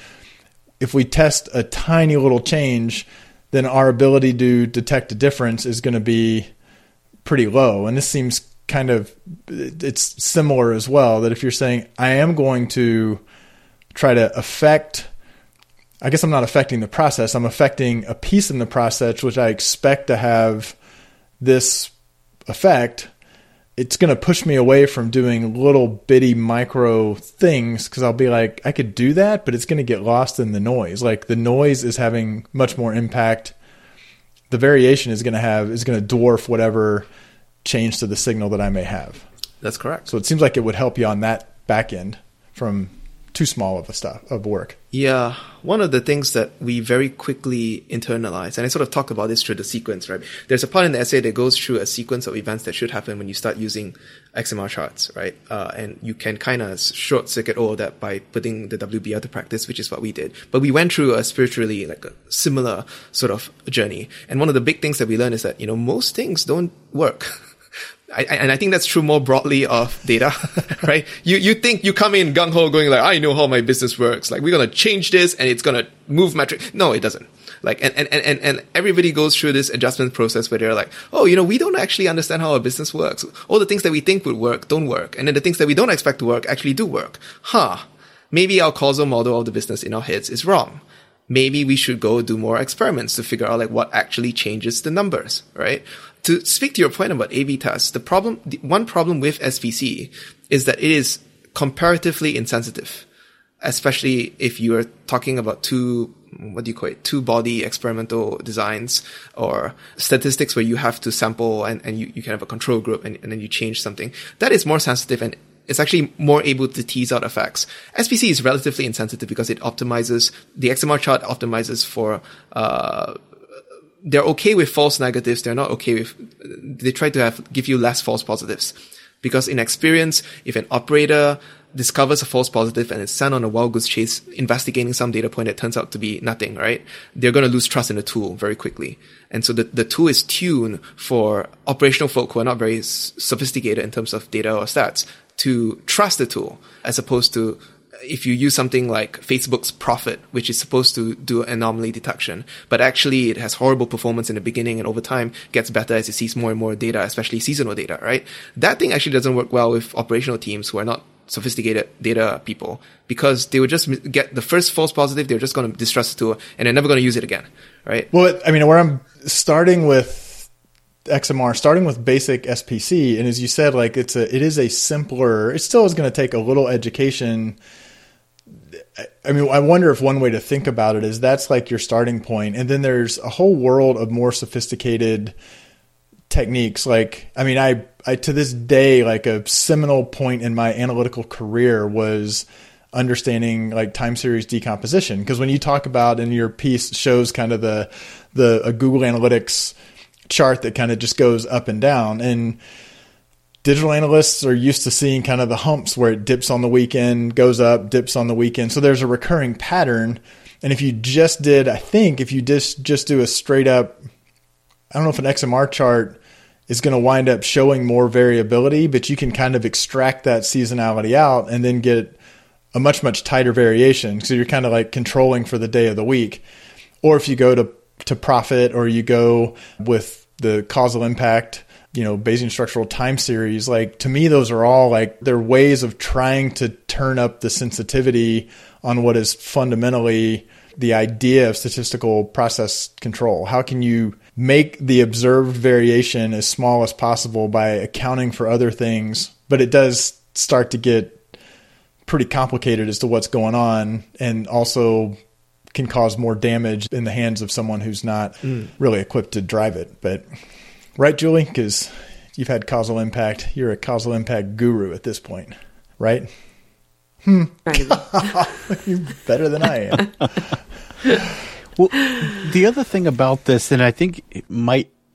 If we test a tiny little change, then our ability to detect a difference is going to be pretty low. And this seems kind of, it's similar as well, that if you're saying, I am going to try to affect, I guess I'm not affecting the process, I'm affecting a piece in the process, which I expect to have this effect, it's going to push me away from doing little bitty micro things, because I'll be like, I could do that, but it's going to get lost in the noise. Like the noise is having much more impact. The variation is going to have, is going to dwarf whatever change to the signal that I may have. That's correct. So it seems like it would help you on that back end from too small of a stuff of work. Yeah. One of the things that we very quickly internalize, and I sort of talked about this through the sequence, right? There's a part in the essay that goes through a sequence of events that should happen when you start using X M R charts, right? Uh, and you can kind of short circuit all of that by putting the W B R to practice, which is what we did. But we went through a spiritually, like a similar sort of journey. And one of the big things that we learned is that, you know, most things don't work. I, and I think that's true more broadly of data, right? You, you think you come in gung-ho going like, I know how my business works. Like, we're going to change this and it's going to move metric. No, it doesn't. Like, and, and, and, and everybody goes through this adjustment process where they're like, oh, you know, we don't actually understand how our business works. All the things that we think would work don't work. And then the things that we don't expect to work actually do work. Huh. Maybe our causal model of the business in our heads is wrong. Maybe we should go do more experiments to figure out like what actually changes the numbers, right? To speak to your point about A B tests, the problem, the one problem with S V C is that it is comparatively insensitive, especially if you are talking about two, what do you call it, two body experimental designs or statistics where you have to sample and, and you, you can have a control group and, and then you change something. That is more sensitive and it's actually more able to tease out effects. S V C is relatively insensitive because it optimizes, the X M R chart optimizes for, uh, they're okay with false negatives. They're not okay with, they try to have, give you less false positives. Because in experience, if an operator discovers a false positive and is sent on a wild goose chase investigating some data point that turns out to be nothing, right? They're going to lose trust in the tool very quickly. And so the, the tool is tuned for operational folk who are not very s- sophisticated in terms of data or stats to trust the tool, as opposed to if you use something like Facebook's Prophet, which is supposed to do anomaly detection, but actually it has horrible performance in the beginning and over time gets better as it sees more and more data, especially seasonal data, right? That thing actually doesn't work well with operational teams who are not sophisticated data people, because they would just get the first false positive, they're just going to distrust the tool and they're never going to use it again, right? Well, I mean, where I'm starting with X M R, starting with basic S P C, and as you said, like it's a, it is a simpler, it still is going to take a little education. I mean, I wonder if one way to think about it is that's like your starting point. And then there's a whole world of more sophisticated techniques. Like, I mean, I, I, to this day, like a seminal point in my analytical career was understanding like time series decomposition. Because when you talk about, and your piece shows kind of the, the a Google Analytics chart that kind of just goes up and down, and digital analysts are used to seeing kind of the humps where it dips on the weekend, goes up, dips on the weekend. So there's a recurring pattern. And if you just did, I think if you just, just do a straight up, I don't know if an X M R chart is going to wind up showing more variability, but you can kind of extract that seasonality out and then get a much, much tighter variation. So you're kind of like controlling for the day of the week. Or if you go to, to Prophet, or you go with the causal impact, you know, Bayesian structural time series, like to me, those are all like, they're ways of trying to turn up the sensitivity on what is fundamentally the idea of statistical process control. How can you make the observed variation as small as possible by accounting for other things? But it does start to get pretty complicated as to what's going on, and also can cause more damage in the hands of someone who's not mm. really equipped to drive it. But right, Julie? Because you've had causal impact. You're a causal impact guru at this point, right? Hmm. You're better than I am. Well, the other thing about this, and I think it might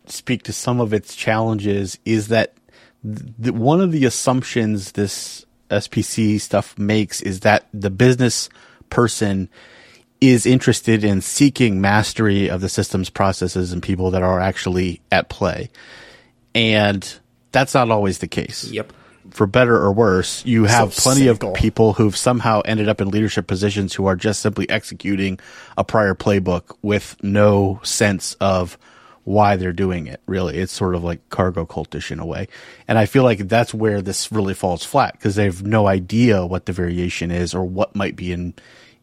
speak to some of its challenges is that th- one of the assumptions this S P C stuff makes is that the business person is interested in seeking mastery of the systems, processes, and people that are actually at play. And that's not always the case. Yep. For better or worse, you have So plenty cynical. of people who've somehow ended up in leadership positions who are just simply executing a prior playbook with no sense of why they're doing it, really. It's sort of like cargo cultish in a way. And I feel like that's where this really falls flat, because they have no idea what the variation is or what might be in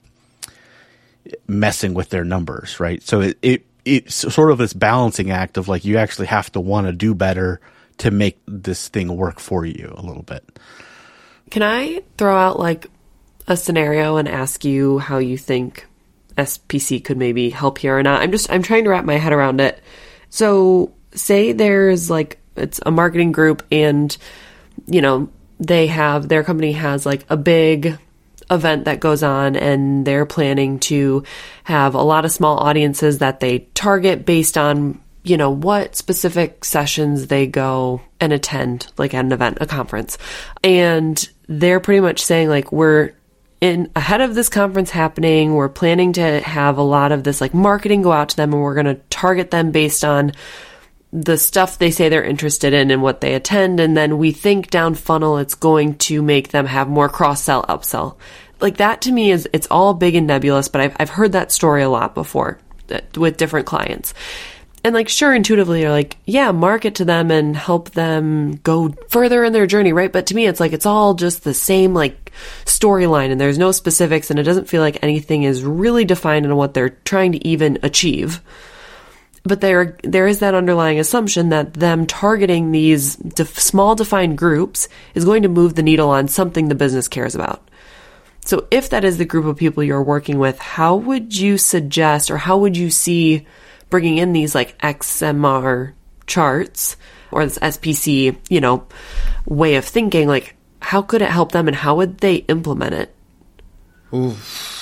messing with their numbers, right? So it, it it's sort of this balancing act of like, you actually have to want to do better to make this thing work for you a little bit. Can I throw out like a scenario and ask you how you think S P C could maybe help here or not? I'm just, I'm trying to wrap my head around it. So say there's like, it's a marketing group and, you know, they have, their company has like a big event that goes on and they're planning to have a lot of small audiences that they target based on, you know, what specific sessions they go and attend, like at an event, a conference. And they're pretty much saying like, we're in ahead of this conference happening, we're planning to have a lot of this like marketing go out to them, and we're going to target them based on the stuff they say they're interested in and what they attend. And then we think down funnel, it's going to make them have more cross sell, upsell. Like that to me is, it's all big and nebulous, but I've, I've heard that story a lot before with different clients. And like, sure, intuitively you're like, yeah, market to them and help them go further in their journey, right? But to me, it's like, it's all just the same like storyline and there's no specifics and it doesn't feel like anything is really defined in what they're trying to even achieve. But there, there is that underlying assumption that them targeting these def- small defined groups is going to move the needle on something the business cares about. So if that is the group of people you're working with, how would you suggest, or how would you see bringing in these like X M R charts or this S P C, you know, way of thinking? Like, how could it help them and how would they implement it? Ooh.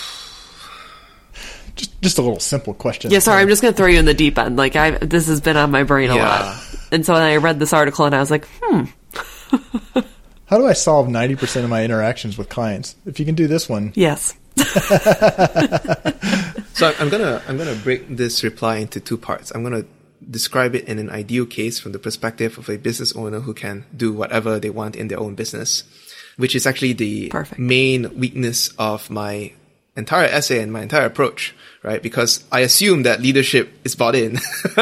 Just, just a little simple question. Yeah, sorry, I'm just going to throw you in the deep end. Like, I this has been on my brain a Yeah. lot. And so I read this article and I was like, hmm. How do I solve ninety percent of my interactions with clients? If you can do this one. Yes. So I'm gonna I'm gonna break this reply into two parts. I'm gonna describe it in an ideal case from the perspective of a business owner who can do whatever they want in their own business, which is actually the Perfect. main weakness of my entire essay and my entire approach, right? Because I assume that leadership is bought in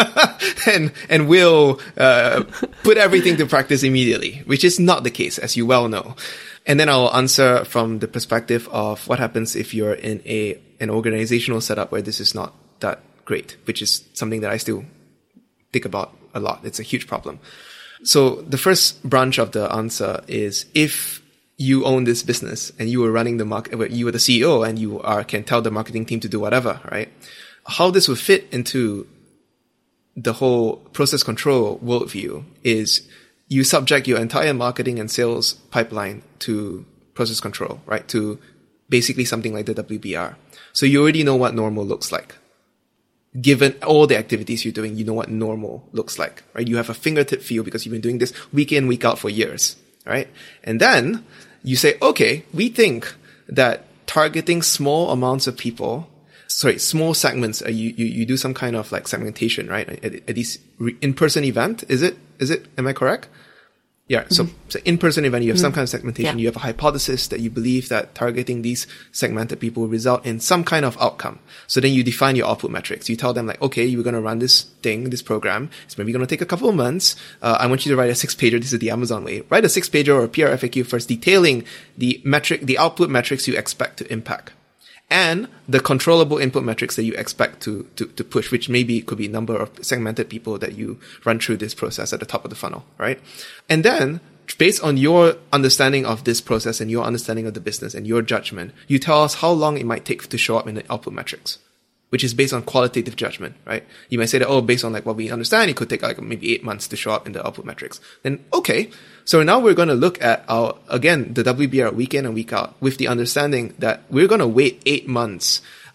and and will uh, put everything to practice immediately, which is not the case, as you well know. And then I'll answer from the perspective of what happens if you're in a an organizational setup where this is not that great, which is something that I still think about a lot. It's a huge problem. So the first branch of the answer is, if you own this business and you were running the market, you were the C E O and you are can tell the marketing team to do whatever, right? How this would fit into the whole process control worldview is you subject your entire marketing and sales pipeline to process control, right? To basically something like the W B R. So you already know what normal looks like. Given all the activities you're doing, you know what normal looks like, right? You have a fingertip feel because you've been doing this week in, week out for years, right? And then you say, okay, we think that targeting small amounts of people, sorry, small segments, uh, you, you, you do some kind of like segmentation, right? At, at this in-person event, is it, is it, am I correct? Yeah. So, mm-hmm. so in-person event, you have mm-hmm. some kind of segmentation. Yeah. You have a hypothesis that you believe that targeting these segmented people will result in some kind of outcome. So then you define your output metrics. You tell them like, okay, you're going to run this thing, this program. It's maybe going to take a couple of months. Uh, I want you to write a six pager. This is the Amazon way. Write a six pager or a P R F A Q first, detailing the metric, the output metrics you expect to impact, and the controllable input metrics that you expect to, to, to push, which maybe could be number of segmented people that you run through this process at the top of the funnel, right? And then, based on your understanding of this process and your understanding of the business and your judgment, you tell us how long it might take to show up in the output metrics, which is based on qualitative judgment, right? You might say that, oh, based on like what we understand, it could take like maybe eight months to show up in the output metrics. Then, okay. So now we're going to look at our, again, the W B R week in and week out with the understanding that we're going to wait eight months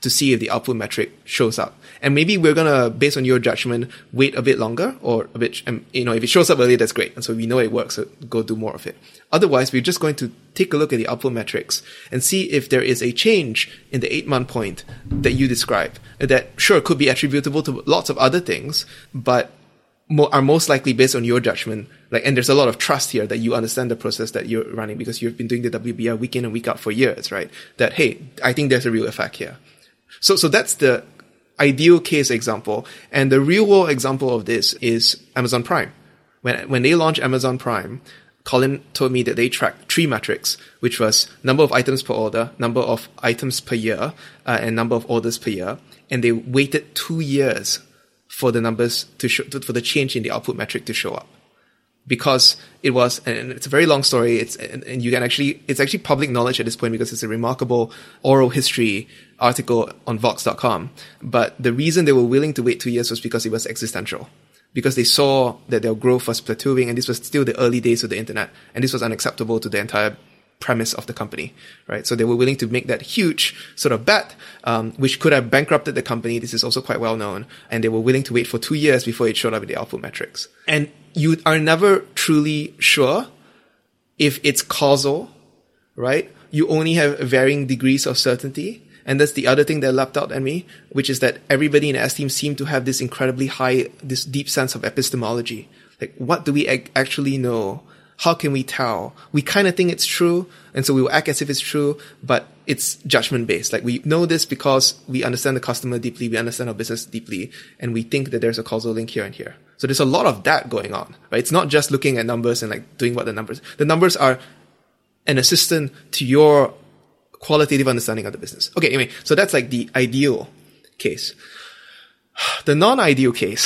to see if the output metric shows up. And maybe we're going to, based on your judgment, wait a bit longer or a bit, and, you know, if it shows up early, that's great. And so we know it works, so go do more of it. Otherwise, we're just going to take a look at the output metrics and see if there is a change in the eight month point that you described that sure could be attributable to lots of other things, but are most likely based on your judgment. Like, and there's a lot of trust here that you understand the process that you're running because you've been doing the W B R week in and week out for years, right? That, hey, I think there's a real effect here. So, so that's the ideal case example. And the real world example of this is Amazon Prime. When, when they launched Amazon Prime, Colin told me that they tracked three metrics, which was number of items per order, number of items per year, uh, and number of orders per year. And they waited two years for the numbers to show, for the change in the output metric to show up. Because it was, and it's a very long story, it's, and, and you can actually, it's actually public knowledge at this point because it's a remarkable oral history article on Vox dot com. But the reason they were willing to wait two years was because it was existential. Because they saw that their growth was plateauing, and this was still the early days of the internet, and this was unacceptable to the entire premise of the company, right? So they were willing to make that huge sort of bet, um, which could have bankrupted the company. This is also quite well known. And they were willing to wait for two years before it showed up in the output metrics. And you are never truly sure if it's causal, right? You only have varying degrees of certainty. And that's the other thing that leapt out at me, which is that everybody in the S team seemed to have this incredibly high, this deep sense of epistemology. Like, what do we ag- actually know? How can we tell? We kind of think it's true, and so we will act as if it's true, but it's judgment-based. Like, we know this because we understand the customer deeply, we understand our business deeply, and we think that there's a causal link here and here. So there's a lot of that going on, right? It's not just looking at numbers and like doing what the numbers. The numbers are an assistant to your qualitative understanding of the business. Okay, anyway, so that's like the ideal case. The non-ideal case.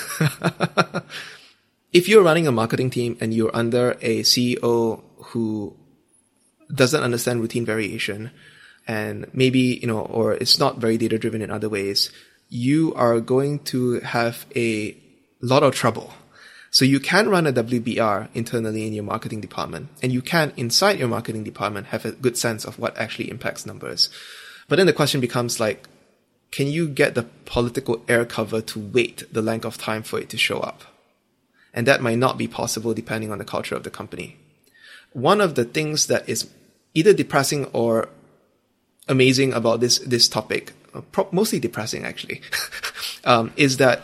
If you're running a marketing team and you're under a C E O who doesn't understand routine variation and maybe, you know, or it's not very data driven in other ways, you are going to have a lot of trouble. So you can run a W B R internally in your marketing department, and you can, inside your marketing department, have a good sense of what actually impacts numbers. But then the question becomes like, can you get the political air cover to wait the length of time for it to show up? And that might not be possible depending on the culture of the company. One of the things that is either depressing or amazing about this, this topic, pro- mostly depressing actually, um, is that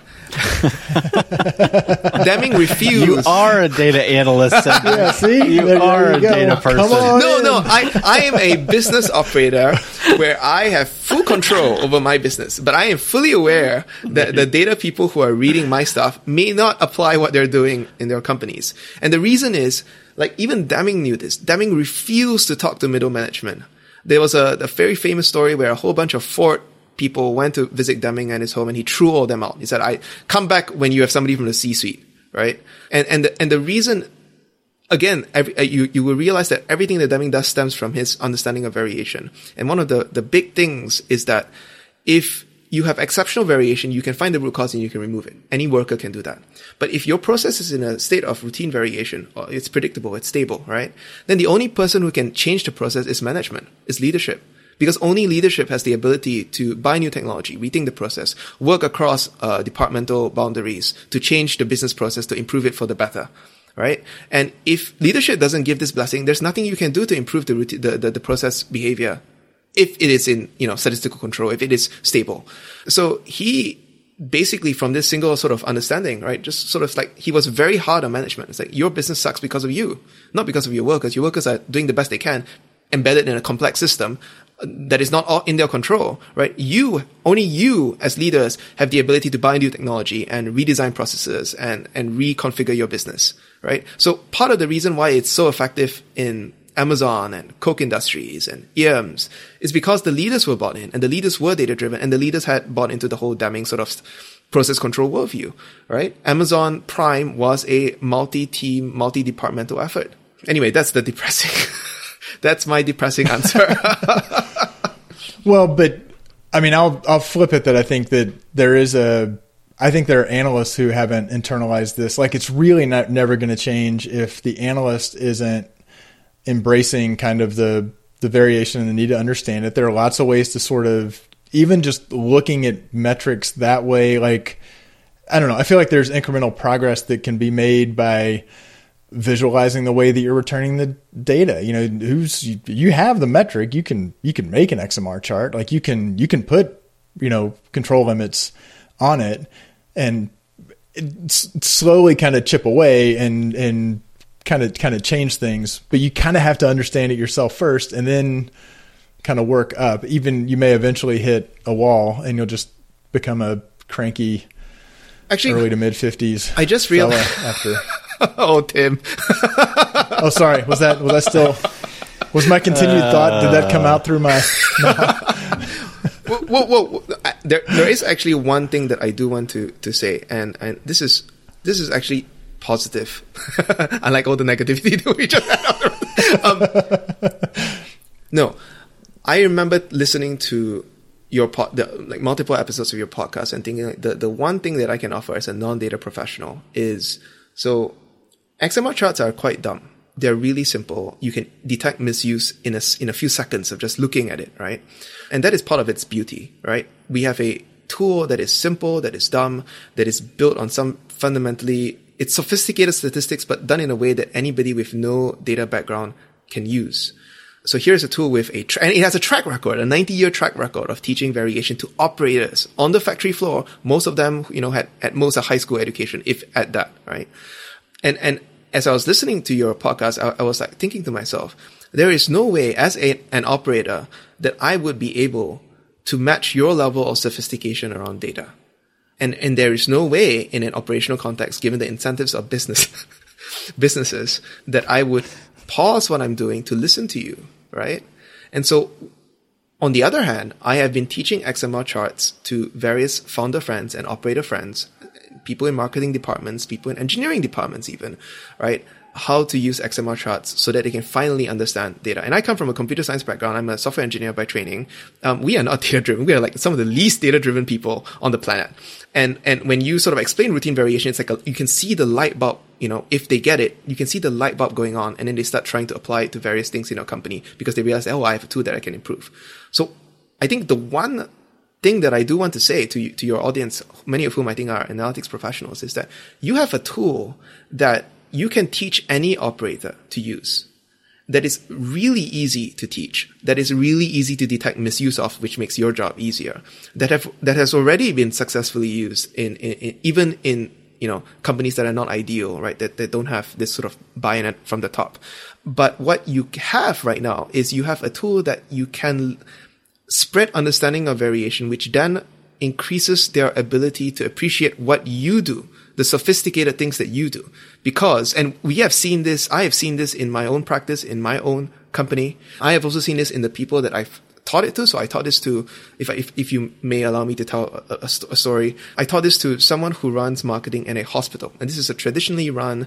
Deming refused. You are a data analyst. Yeah, see? You there, are there you a go. data person. No, no, I, I am a business operator where I have full control over my business, but I am fully aware that the data people who are reading my stuff may not apply what they're doing in their companies. And the reason is, like, even Deming knew this. Deming refused to talk to middle management. There was a, a very famous story where a whole bunch of Ford people went to visit Deming at his home, and he threw all of them out. He said, I come back when you have somebody from the C-suite, right? And, and, the, and the reason, again, every, you, you will realize that everything that Deming does stems from his understanding of variation. And one of the, the big things is that if you have exceptional variation, you can find the root cause and you can remove it. Any worker can do that. But if your process is in a state of routine variation, or it's predictable, it's stable, right? Then the only person who can change the process is management, is leadership. Because only leadership has the ability to buy new technology, rethink the process, work across uh, departmental boundaries to change the business process to improve it for the better, right? And if leadership doesn't give this blessing, there's nothing you can do to improve the routine, the, the, the process behavior if it is in, you know, statistical control, if it is stable. So he basically, from this single sort of understanding, right, just sort of like, he was very hard on management. It's like, your business sucks because of you, not because of your workers. Your workers are doing the best they can, embedded in a complex system that is not all in their control, right? You, only you as leaders have the ability to buy new technology and redesign processes and, and reconfigure your business, right? So part of the reason why it's so effective in Amazon and Coke Industries and E A M S is because the leaders were bought in, and the leaders were data driven, and the leaders had bought into the whole Deming sort of process control worldview, right? Amazon Prime was a multi-team, multi-departmental effort. Anyway, that's the depressing, that's my depressing answer. Well, but I mean, I'll I'll flip it that I think that there is a I think there are analysts who haven't internalized this. Like, it's really not never going to change if the analyst isn't embracing kind of the the variation and the need to understand it. There are lots of ways to sort of even just looking at metrics that way, like, I don't know, I feel like there's incremental progress that can be made by visualizing the way that you're returning the data. You know, who's, you, you have the metric, you can, you can make an X M R chart. Like you can, you can put, you know, control limits on it and slowly kind of chip away and, and kind of, kind of change things, but you kind of have to understand it yourself first and then kind of work up. Even you may eventually hit a wall and you'll just become a cranky, actually early to mid fifties. I just realized after. Oh, Tim. Oh, sorry. Was that, was that still, was my continued uh, thought? Did that come out through my mouth? Well, well, well, there, there is actually one thing that I do want to, to say, and, and this is, this is actually positive. Unlike all the negativity that we just had. um, no, I remember listening to your pod, the, like multiple episodes of your podcast and thinking like the, the one thing that I can offer as a non-data professional is, so X M R charts are quite dumb. They're really simple. You can detect misuse in a, in a few seconds of just looking at it, right? And that is part of its beauty, right? We have a tool that is simple, that is dumb, that is built on some fundamentally, it's sophisticated statistics, but done in a way that anybody with no data background can use. So here's a tool with a, tra- and it has a track record, a ninety year track record of teaching variation to operators on the factory floor. Most of them, you know, had at most a high school education, if at that, right? And, and as I was listening to your podcast, I, I was like thinking to myself, there is no way as a, an operator that I would be able to match your level of sophistication around data. And, and there is no way in an operational context, given the incentives of business, businesses, that I would pause what I'm doing to listen to you, right? And so, on the other hand, I have been teaching X M R charts to various founder friends and operator friends, people in marketing departments, people in engineering departments even, right? How to use X M R charts so that they can finally understand data. And I come from a computer science background. I'm a software engineer by training. Um, we are not data driven. We are like some of the least data driven people on the planet. And, and when you sort of explain routine variation, it's like a, you can see the light bulb, you know, if they get it, you can see the light bulb going on, and then they start trying to apply it to various things in our company because they realize, oh, I have a tool that I can improve. So I think the one thing that I do want to say to you, to your audience, many of whom I think are analytics professionals, is that you have a tool that you can teach any operator to use, that is really easy to teach, that is really easy to detect misuse of, which makes your job easier, that have, that has already been successfully used in, in, in even in, you know, companies that are not ideal, right? That, that don't have this sort of buy-in from the top. But what you have right now is you have a tool that you can spread understanding of variation, which then increases their ability to appreciate what you do, the sophisticated things that you do. Because, and we have seen this, I have seen this in my own practice, in my own company. I have also seen this in the people that I've taught it to. So I taught this to, if I, if, if you may allow me to tell a, a, a story, I taught this to someone who runs marketing in a hospital. And this is a traditionally run,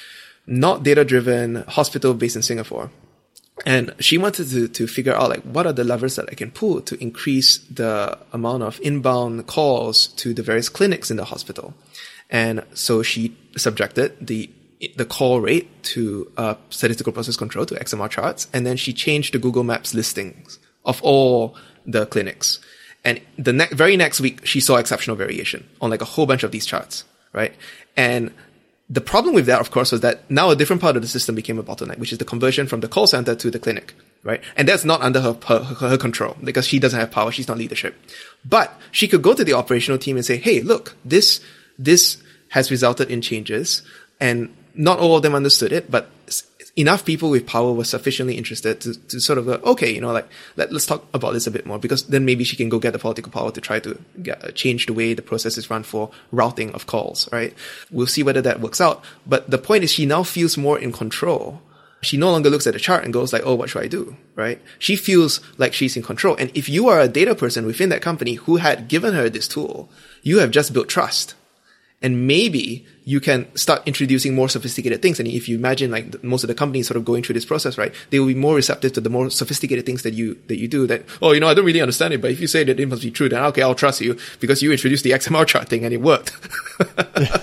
not data-driven hospital based in Singapore. And she wanted to, to figure out, like, what are the levers that I can pull to increase the amount of inbound calls to the various clinics in the hospital. And so she subjected the the call rate to uh, statistical process control, to X M R charts, and then she changed the Google Maps listings of all the clinics. And the ne- very next week, she saw exceptional variation on like a whole bunch of these charts, right? And the problem with that, of course, was that now a different part of the system became a bottleneck, which is the conversion from the call center to the clinic, right? And that's not under her, her, her control because she doesn't have power. She's not leadership. But she could go to the operational team and say, hey, look, this, this has resulted in changes, and not all of them understood it, but enough people with power were sufficiently interested to, to sort of go, okay, you know, like, let, let's talk about this a bit more, because then maybe she can go get the political power to try to get, uh, change the way the process is run for routing of calls, right? We'll see whether that works out. But the point is she now feels more in control. She no longer looks at the chart and goes like, oh, what should I do? Right? She feels like she's in control. And if you are a data person within that company who had given her this tool, you have just built trust. And maybe you can start introducing more sophisticated things. And if you imagine like most of the companies sort of going through this process, right, they will be more receptive to the more sophisticated things that you, that you do that, oh, you know, I don't really understand it, but if you say that it must be true, then okay, I'll trust you because you introduced the X M R chart thing and it worked. Yeah.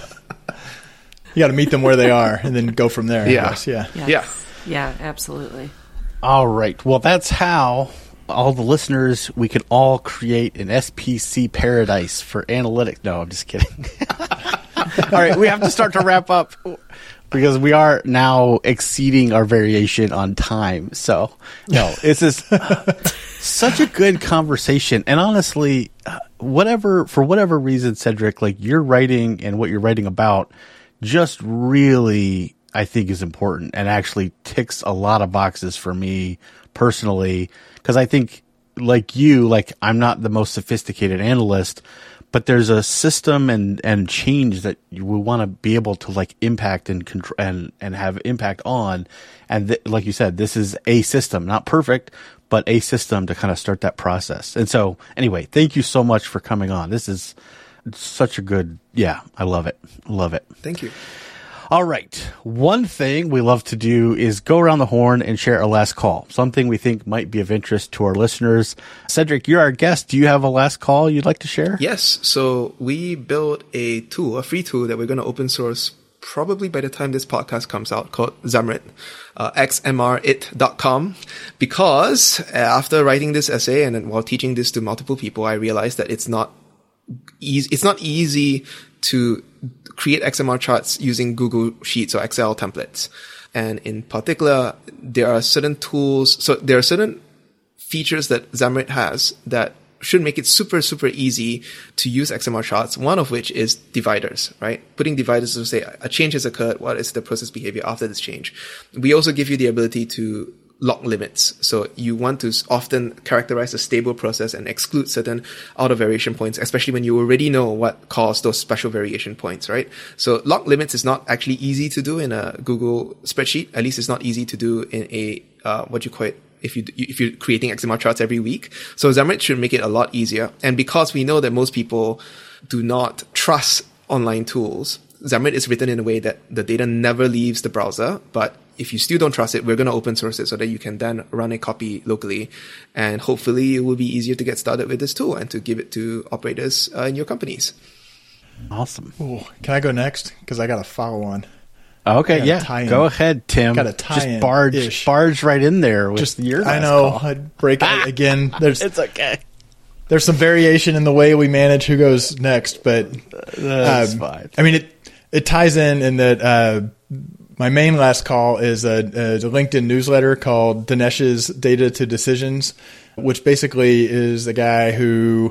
You got to meet them where they are and then go from there. Yeah. I guess. Yeah. Yes. Yeah. Yeah, absolutely. All right. Well, that's how all the listeners, we can all create an S P C paradise for analytics. No, I'm just kidding. All right, we have to start to wrap up because we are now exceeding our variation on time. So, no, it's just uh, such a good conversation. And honestly, uh, whatever, for whatever reason, Cedric, like your writing and what you're writing about just really, I think, is important and actually ticks a lot of boxes for me personally. Because I think, like you, like I'm not the most sophisticated analyst, but there's a system and, and change that we want to be able to like impact and control and, and have impact on. And th- like you said, this is a system, not perfect, but a system to kind of start that process. And so anyway, thank you so much for coming on. This is such a good, yeah, I love it. Love it. Thank you. All right. One thing we love to do is go around the horn and share a last call, something we think might be of interest to our listeners. Cedric, you're our guest. Do you have a last call you'd like to share? Yes. So we built a tool, a free tool that we're going to open source probably by the time this podcast comes out called Xamarin, uh, x m r it dot com. Because after writing this essay and then while teaching this to multiple people, I realized that it's not easy. It's not easy to create X M R charts using Google Sheets or Excel templates. And in particular, there are certain tools. So there are certain features that Xamarin has that should make it super, super easy to use X M R charts. One of which is dividers, right? Putting dividers to say a change has occurred. What is the process behavior after this change? We also give you the ability to log limits. So you want to often characterize a stable process and exclude certain outer variation points, especially when you already know what caused those special variation points, right? So log limits is not actually easy to do in a Google spreadsheet. At least it's not easy to do in a, uh, what you call it, if you, if you're creating X M R charts every week. So Xamarin should make it a lot easier. And because we know that most people do not trust online tools, Xamarin is written in a way that the data never leaves the browser, but if you still don't trust it, we're going to open source it so that you can then run a copy locally. And hopefully it will be easier to get started with this tool and to give it to operators uh, in your companies. Awesome. Ooh, can I go next? Because I got a follow on. Okay, yeah. Go ahead, Tim. Got a tie Just barge, barge right in there with Just, your I know. call. I'd break it again. There's It's okay. There's some variation in the way we manage who goes next, but That's um, fine. I mean, it it ties in in that uh, my main last call is a, a LinkedIn newsletter called Dinesh's Data to Decisions, which basically is a guy who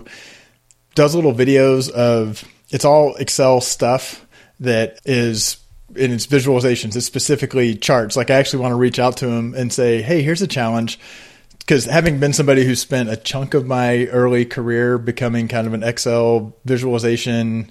does little videos of, it's all Excel stuff that is in its visualizations. It's specifically charts. Like I actually want to reach out to him and say, hey, here's a challenge. Because having been somebody who spent a chunk of my early career becoming kind of an Excel visualization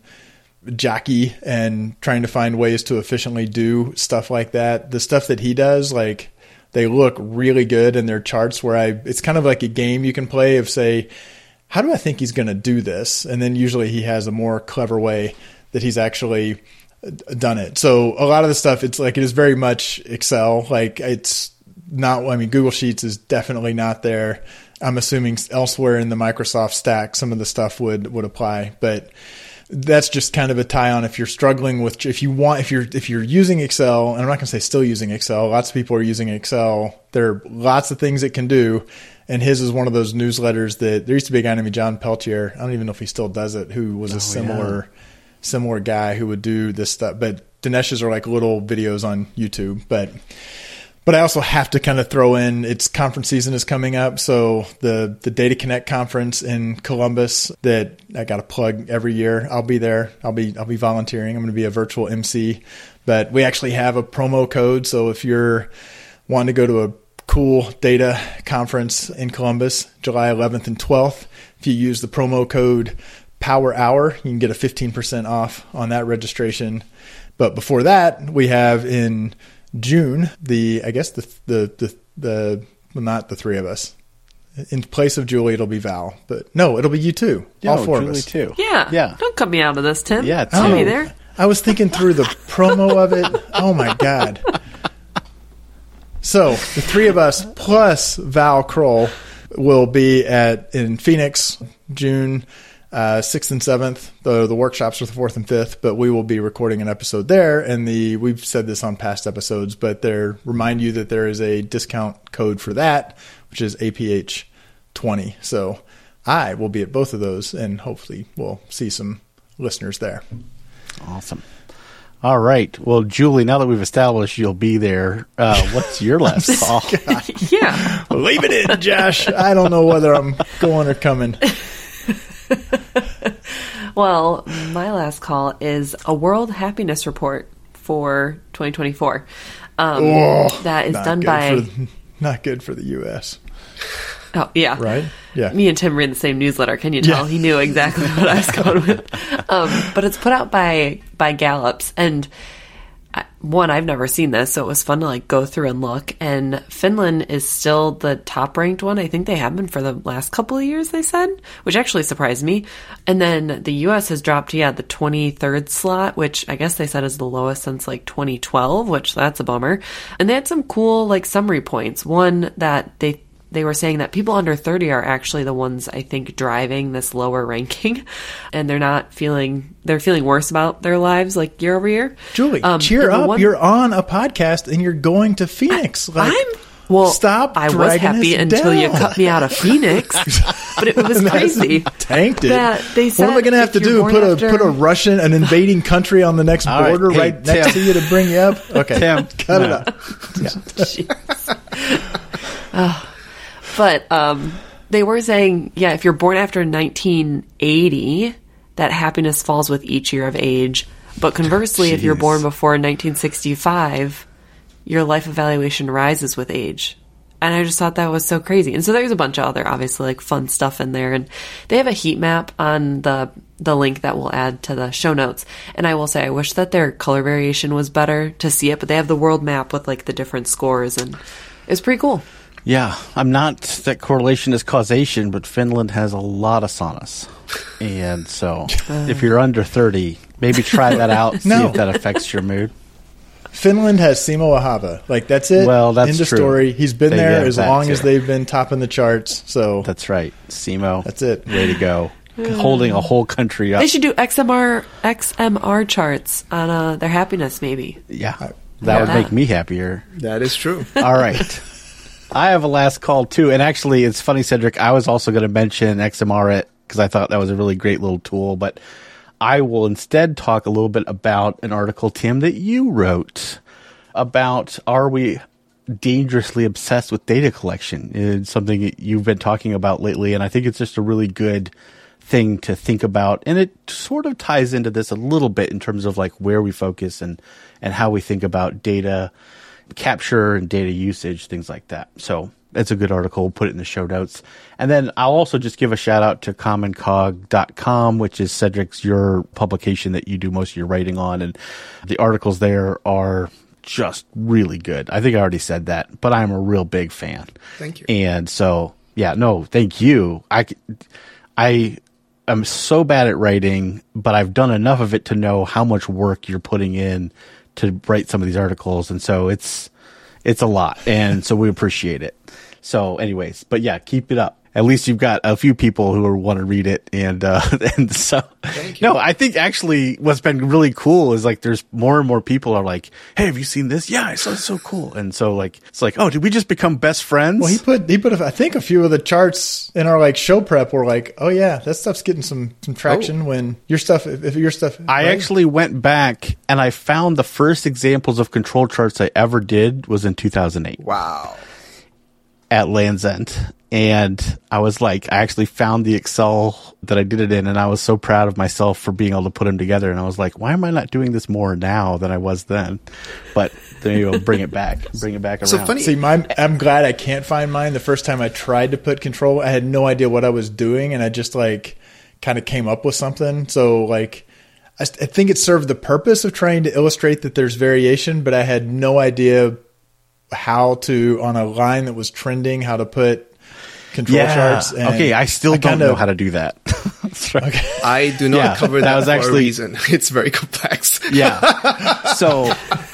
jockey and trying to find ways to efficiently do stuff like that, the stuff that he does, like they look really good in their charts where I, it's kind of like a game you can play of say, how do I think he's going to do this? And then usually he has a more clever way that he's actually done it. So a lot of the stuff, it's like, it is very much Excel. Like it's not, I mean, Google Sheets is definitely not there. I'm assuming elsewhere in the Microsoft stack, some of the stuff would, would apply, but that's just kind of a tie on if you're struggling with, if you want, if you're, if you're using Excel, and I'm not going to say still using Excel, lots of people are using Excel. There are lots of things it can do. And his is one of those newsletters that there used to be a guy named John Peltier. I don't even know if he still does it, who was a oh, similar, yeah. similar guy who would do this stuff. But Dinesh's are like little videos on YouTube, but But I also have to kind of throw in, its conference season is coming up. So the, the Data Connect conference in Columbus that I got to plug every year. I'll be there. I'll be, I'll be volunteering. I'm going to be a virtual M C, but we actually have a promo code. So if you're wanting to go to a cool data conference in Columbus, July eleventh and twelfth, if you use the promo code Power Hour, you can get a fifteen percent off on that registration. But before that, we have in June, the I guess the the the, the well, not the three of us. In place of Julie, it'll be Val, but no, it'll be you too. No, all four Julie of us too. Yeah, yeah. Don't cut me out of this, Tim. Yeah, I'll Tim. be there. I was thinking through the promo of it. Oh my god! So the three of us plus Val Kroll will be at in Phoenix, June Uh, sixth and seventh. The the workshops are the fourth and fifth, but we will be recording an episode there. And the we've said this on past episodes, but there remind you that there is a discount code for that, which is A P H twenty. So I will be at both of those, and hopefully we'll see some listeners there. Awesome. All right. Well, Julie, now that we've established you'll be there, uh, what's your last call? Yeah. Leave it in, Josh. I don't know whether I'm going or coming. Well, my last call is a World Happiness Report for twenty twenty-four. Um, Oh, that is not done good by... for, not good for the U S. Oh, yeah. Right? Yeah. Me and Tim read the same newsletter. Can you tell? Yeah. He knew exactly what I was going with. Um, but it's put out by by Gallup's, and I, one, I've never seen this, so it was fun to like go through and look. And Finland is still the top ranked one. I think they have been for the last couple of years, they said, which actually surprised me. And then the U S has dropped, yeah, the twenty-third slot, which I guess they said is the lowest since like twenty twelve, which that's a bummer. And they had some cool like summary points. One, that they They were saying that people under thirty are actually the ones, I think, driving this lower ranking, and they're not feeling, they're feeling worse about their lives like year over year. Julie, Um, cheer and the up. one- You're on a podcast and you're going to Phoenix. Like, I'm, well, stop I was dragging happy us until you down. cut me out of Phoenix, but it was crazy. Tanked it. That they What am I said going to have to if you're do? born Put a after- put a Russian, an invading country on the next All right. border Hey, right next Tim. to you to bring you up? Okay. Tim, cut no. it up. Jeez. Oh. But um, they were saying, yeah, if you're born after nineteen eighty, that happiness falls with each year of age. But conversely, if you're Jeez. born before nineteen sixty-five, your life evaluation rises with age. And I just thought that was so crazy. And so there's a bunch of other, obviously, like fun stuff in there. And they have a heat map on the the link that we'll add to the show notes. And I will say, I wish that their color variation was better to see it. But they have the world map with like the different scores, and it's pretty cool. Yeah, I'm not that correlation is causation, but Finland has a lot of saunas. And so if you're under thirty, maybe try that out, see No. if that affects your mood. Finland has Simo Ahava. Like, that's it. Well, that's End of true. story. He's been They there have as that, long too. as they've been topping the charts. So That's right. Simo. That's it. Way to go. Holding a whole country up. They should do X M R X M R charts on uh, their happiness, maybe. Yeah. That Yeah. would make me happier. That is true. All right. I have a last call too, and actually, it's funny, Cedric. I was also going to mention X M R it because I thought that was a really great little tool, but I will instead talk a little bit about an article, Tim, that you wrote about are we dangerously obsessed with data collection? It's something that you've been talking about lately, and I think it's just a really good thing to think about, and it sort of ties into this a little bit in terms of like where we focus and and how we think about data capture and data usage, things like that. So it's a good article. We'll put it in the show notes. And then I'll also just give a shout out to common cog dot com, which is Cedric's, your publication that you do most of your writing on. And the articles there are just really good. I think I already said that, but I'm a real big fan. Thank you. And so, yeah, no, thank you. I, I am so bad at writing, but I've done enough of it to know how much work you're putting in to write some of these articles. And so it's, it's a lot. And so we appreciate it. So anyways, but yeah, keep it up. At least you've got a few people who want to read it. And, uh, and so, Thank you. no, I think actually what's been really cool is like, there's more and more people are like, hey, have you seen this? Yeah, I saw it's so cool. And so like, it's like, oh, did we just become best friends? Well, he put he put a, I think a few of the charts in our like show prep were like, oh yeah, that stuff's getting some some traction Oh. when your stuff if, if your stuff. I right? actually went back and I found the first examples of control charts I ever did was in two thousand eight. Wow. At Land's End. And I was like, I actually found the Excel that I did it in, and I was so proud of myself for being able to put them together. And I was like, why am I not doing this more now than I was then? But there you go, bring it back, bring it back around. So funny. See, mine, I'm glad I can't find mine. The first time I tried to put control, I had no idea what I was doing, and I just like kind of came up with something. So like, I, I think it served the purpose of trying to illustrate that there's variation, but I had no idea how to, on a line that was trending, how to put control yeah. charts. And okay, I still I don't kinda- know how to do that. That's right. Okay. I do not Yeah, cover that that, was for actually- a reason. It's very complex. Yeah. So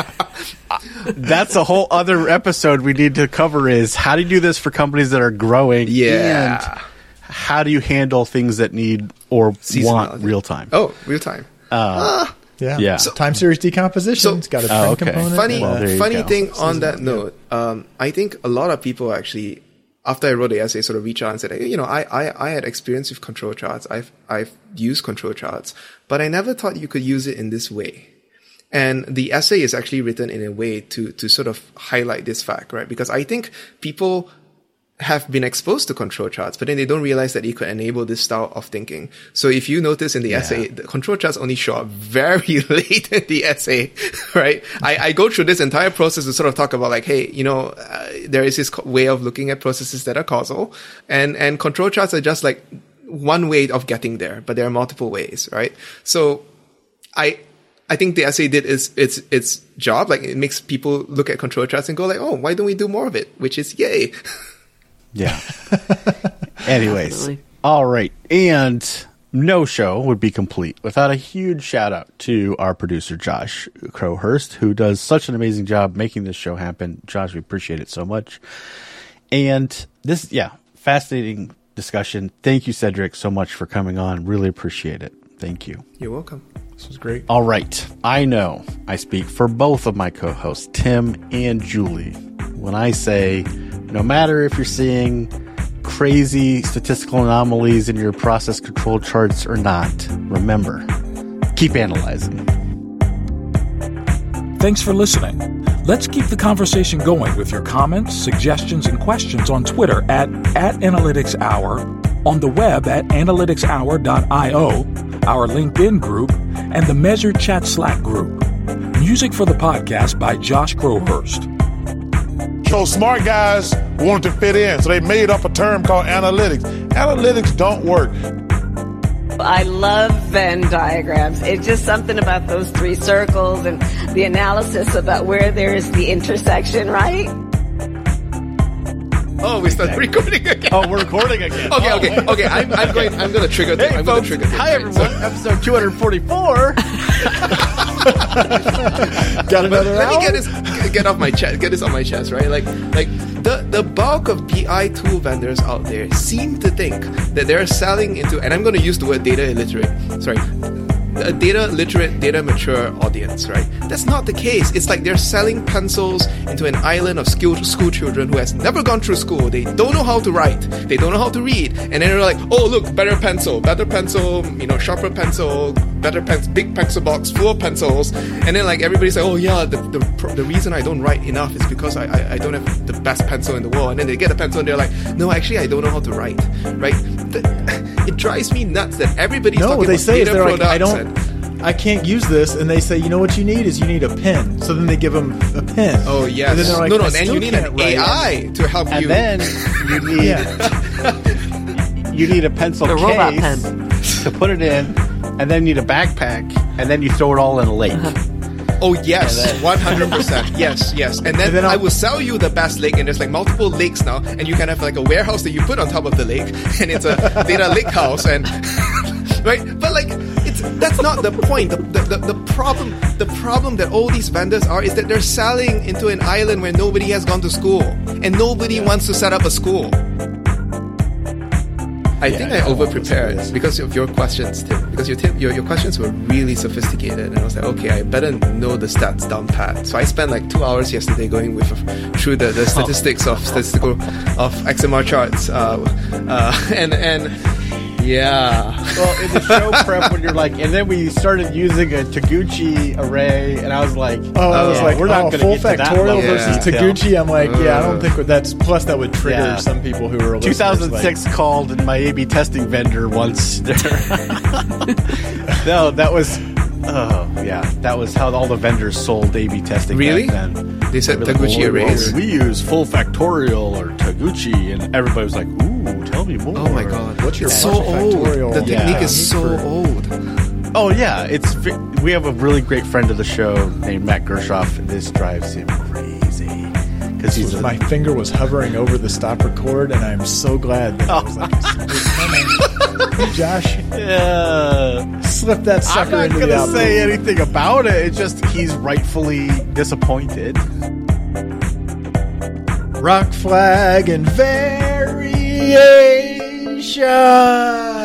that's a whole other episode we need to cover is how do you do this for companies that are growing? Yeah. And how do you handle things that need or want Seasonality. real time? Oh, real time. Yeah. Yeah. So, time series decomposition. So- it's got a Oh, trend okay. component. Funny, Well, there you funny go. thing on that note. Um, I think a lot of people actually after I wrote the essay, sort of reached out and said, hey, you know, I, I, I had experience with control charts. I've, I've used control charts, but I never thought you could use it in this way. And the essay is actually written in a way to, to sort of highlight this fact, right? Because I think people have been exposed to control charts, but then they don't realize that it could enable this style of thinking. So if you notice in the yeah. essay, the control charts only show up very late in the essay, right? I, I go through this entire process to sort of talk about like, hey, you know, uh, there is this co- way of looking at processes that are causal, and, and control charts are just like one way of getting there, but there are multiple ways, right? So I, I think the essay did its, its, its job. Like it makes people look at control charts and go like, oh, why don't we do more of it? Which is yay. Yeah. Anyways, all right. And no show would be complete without a huge shout out to our producer, Josh Crowhurst, who does such an amazing job making this show happen. Josh, we appreciate it so much. And this, yeah, fascinating discussion. Thank you, Cedric, so much for coming on. Really appreciate it. Thank you. You're welcome. This was great. All right. I know I speak for both of my co-hosts, Tim and Julie, when I say no matter if you're seeing crazy statistical anomalies in your process control charts or not, remember, keep analyzing. Thanks for listening. Let's keep the conversation going with your comments, suggestions, and questions on Twitter at, at Analytics Hour, on the web at analytics hour dot io, our LinkedIn group, and the Measured Chat Slack group. Music for the podcast by Josh Crowhurst. So smart guys wanted to fit in, so they made up a term called analytics. Analytics don't work. I love Venn diagrams. It's just something about those three circles and the analysis about where there is the intersection, right? Oh, we start recording again. Oh, we're recording again. okay, oh, okay, wait. okay. I'm, I'm going. I'm going to trigger. Thing. Hey, I'm folks. going to trigger. Thing. Hi, everyone. Episode two forty-four. Got another Let hour? me get this get off my chest. Get this off my chest, right? Like, like the the bulk of B I tool vendors out there seem to think that they're selling into, and I'm going to use the word data illiterate. Sorry. A data literate, data mature audience, right? That's not the case. It's like they're selling pencils into an island of school, school children who has never gone through school. They don't know how to write. They don't know how to read. And then they're like, oh, look, better pencil, better pencil, you know, sharper pencil, better pencil, big pencil box full of pencils. And then like everybody's like, oh yeah, the the, the reason I don't write enough is because I, I, I don't have the best pencil in the world. And then they get a pencil and they're like, no, actually, I don't know how to write, right? The, it drives me nuts that everybody's No, talking what they about say is data they're like, products I don't, and, I can't use this, and they say, you know what you need is you need a pen. So then they give them a pen. oh yes, And then they're like, no, no, I and still you need can't an write. A I to help And you. then you need Yeah. you need a pencil The case robot pen. to put it in, and then you need a backpack, and then you throw it all in a lake. Oh yes, one hundred percent. Yes, yes. And then, And then I I'll- will sell you the best lake, and there's like multiple lakes now, and you can have like a warehouse that you put on top of the lake, and it's a data lake house, and right. But like, it's that's not the point. The, the, the, the problem, the problem that all these vendors are is that they're selling into an island where nobody has gone to school, and nobody wants to set up a school. I Yeah, think I I know. over-prepared because of your questions, Tim. Because your, Tim, your your questions were really sophisticated, and I was like, okay, I better know the stats down pat. So I spent like two hours yesterday going with through the, the statistics of statistical of X M R charts, uh, uh, and and yeah. Well, in the show prep, when you're like, and then we started using a Taguchi array, and I was like, Oh, I was yeah, like, we're not oh, going to full get to that factorial level of versus detail. Taguchi. I'm like, yeah, I don't Uh. think that's, plus that would trigger Yeah. some people who are two thousand six like, called my A B testing vendor once. No, that was, oh yeah, that was how all the vendors sold A B testing. Really? Back then. They said They were like, Taguchi "Well, arrays. We use full factorial or Taguchi, and everybody was like, "Ooh, tell me more." Oh my god, What's your it's so partial old. factorial The technique Yeah. is so old. Oh yeah, it's vi- we have a really great friend of the show named Matt Gershoff, and this drives him crazy because he's a, my finger was hovering over the stop record, and I'm so glad that I was like, it's coming. Josh, yeah. slip that I'm sucker not into gonna the output. say anything about it. It's just he's rightfully disappointed. Rock flag and variation.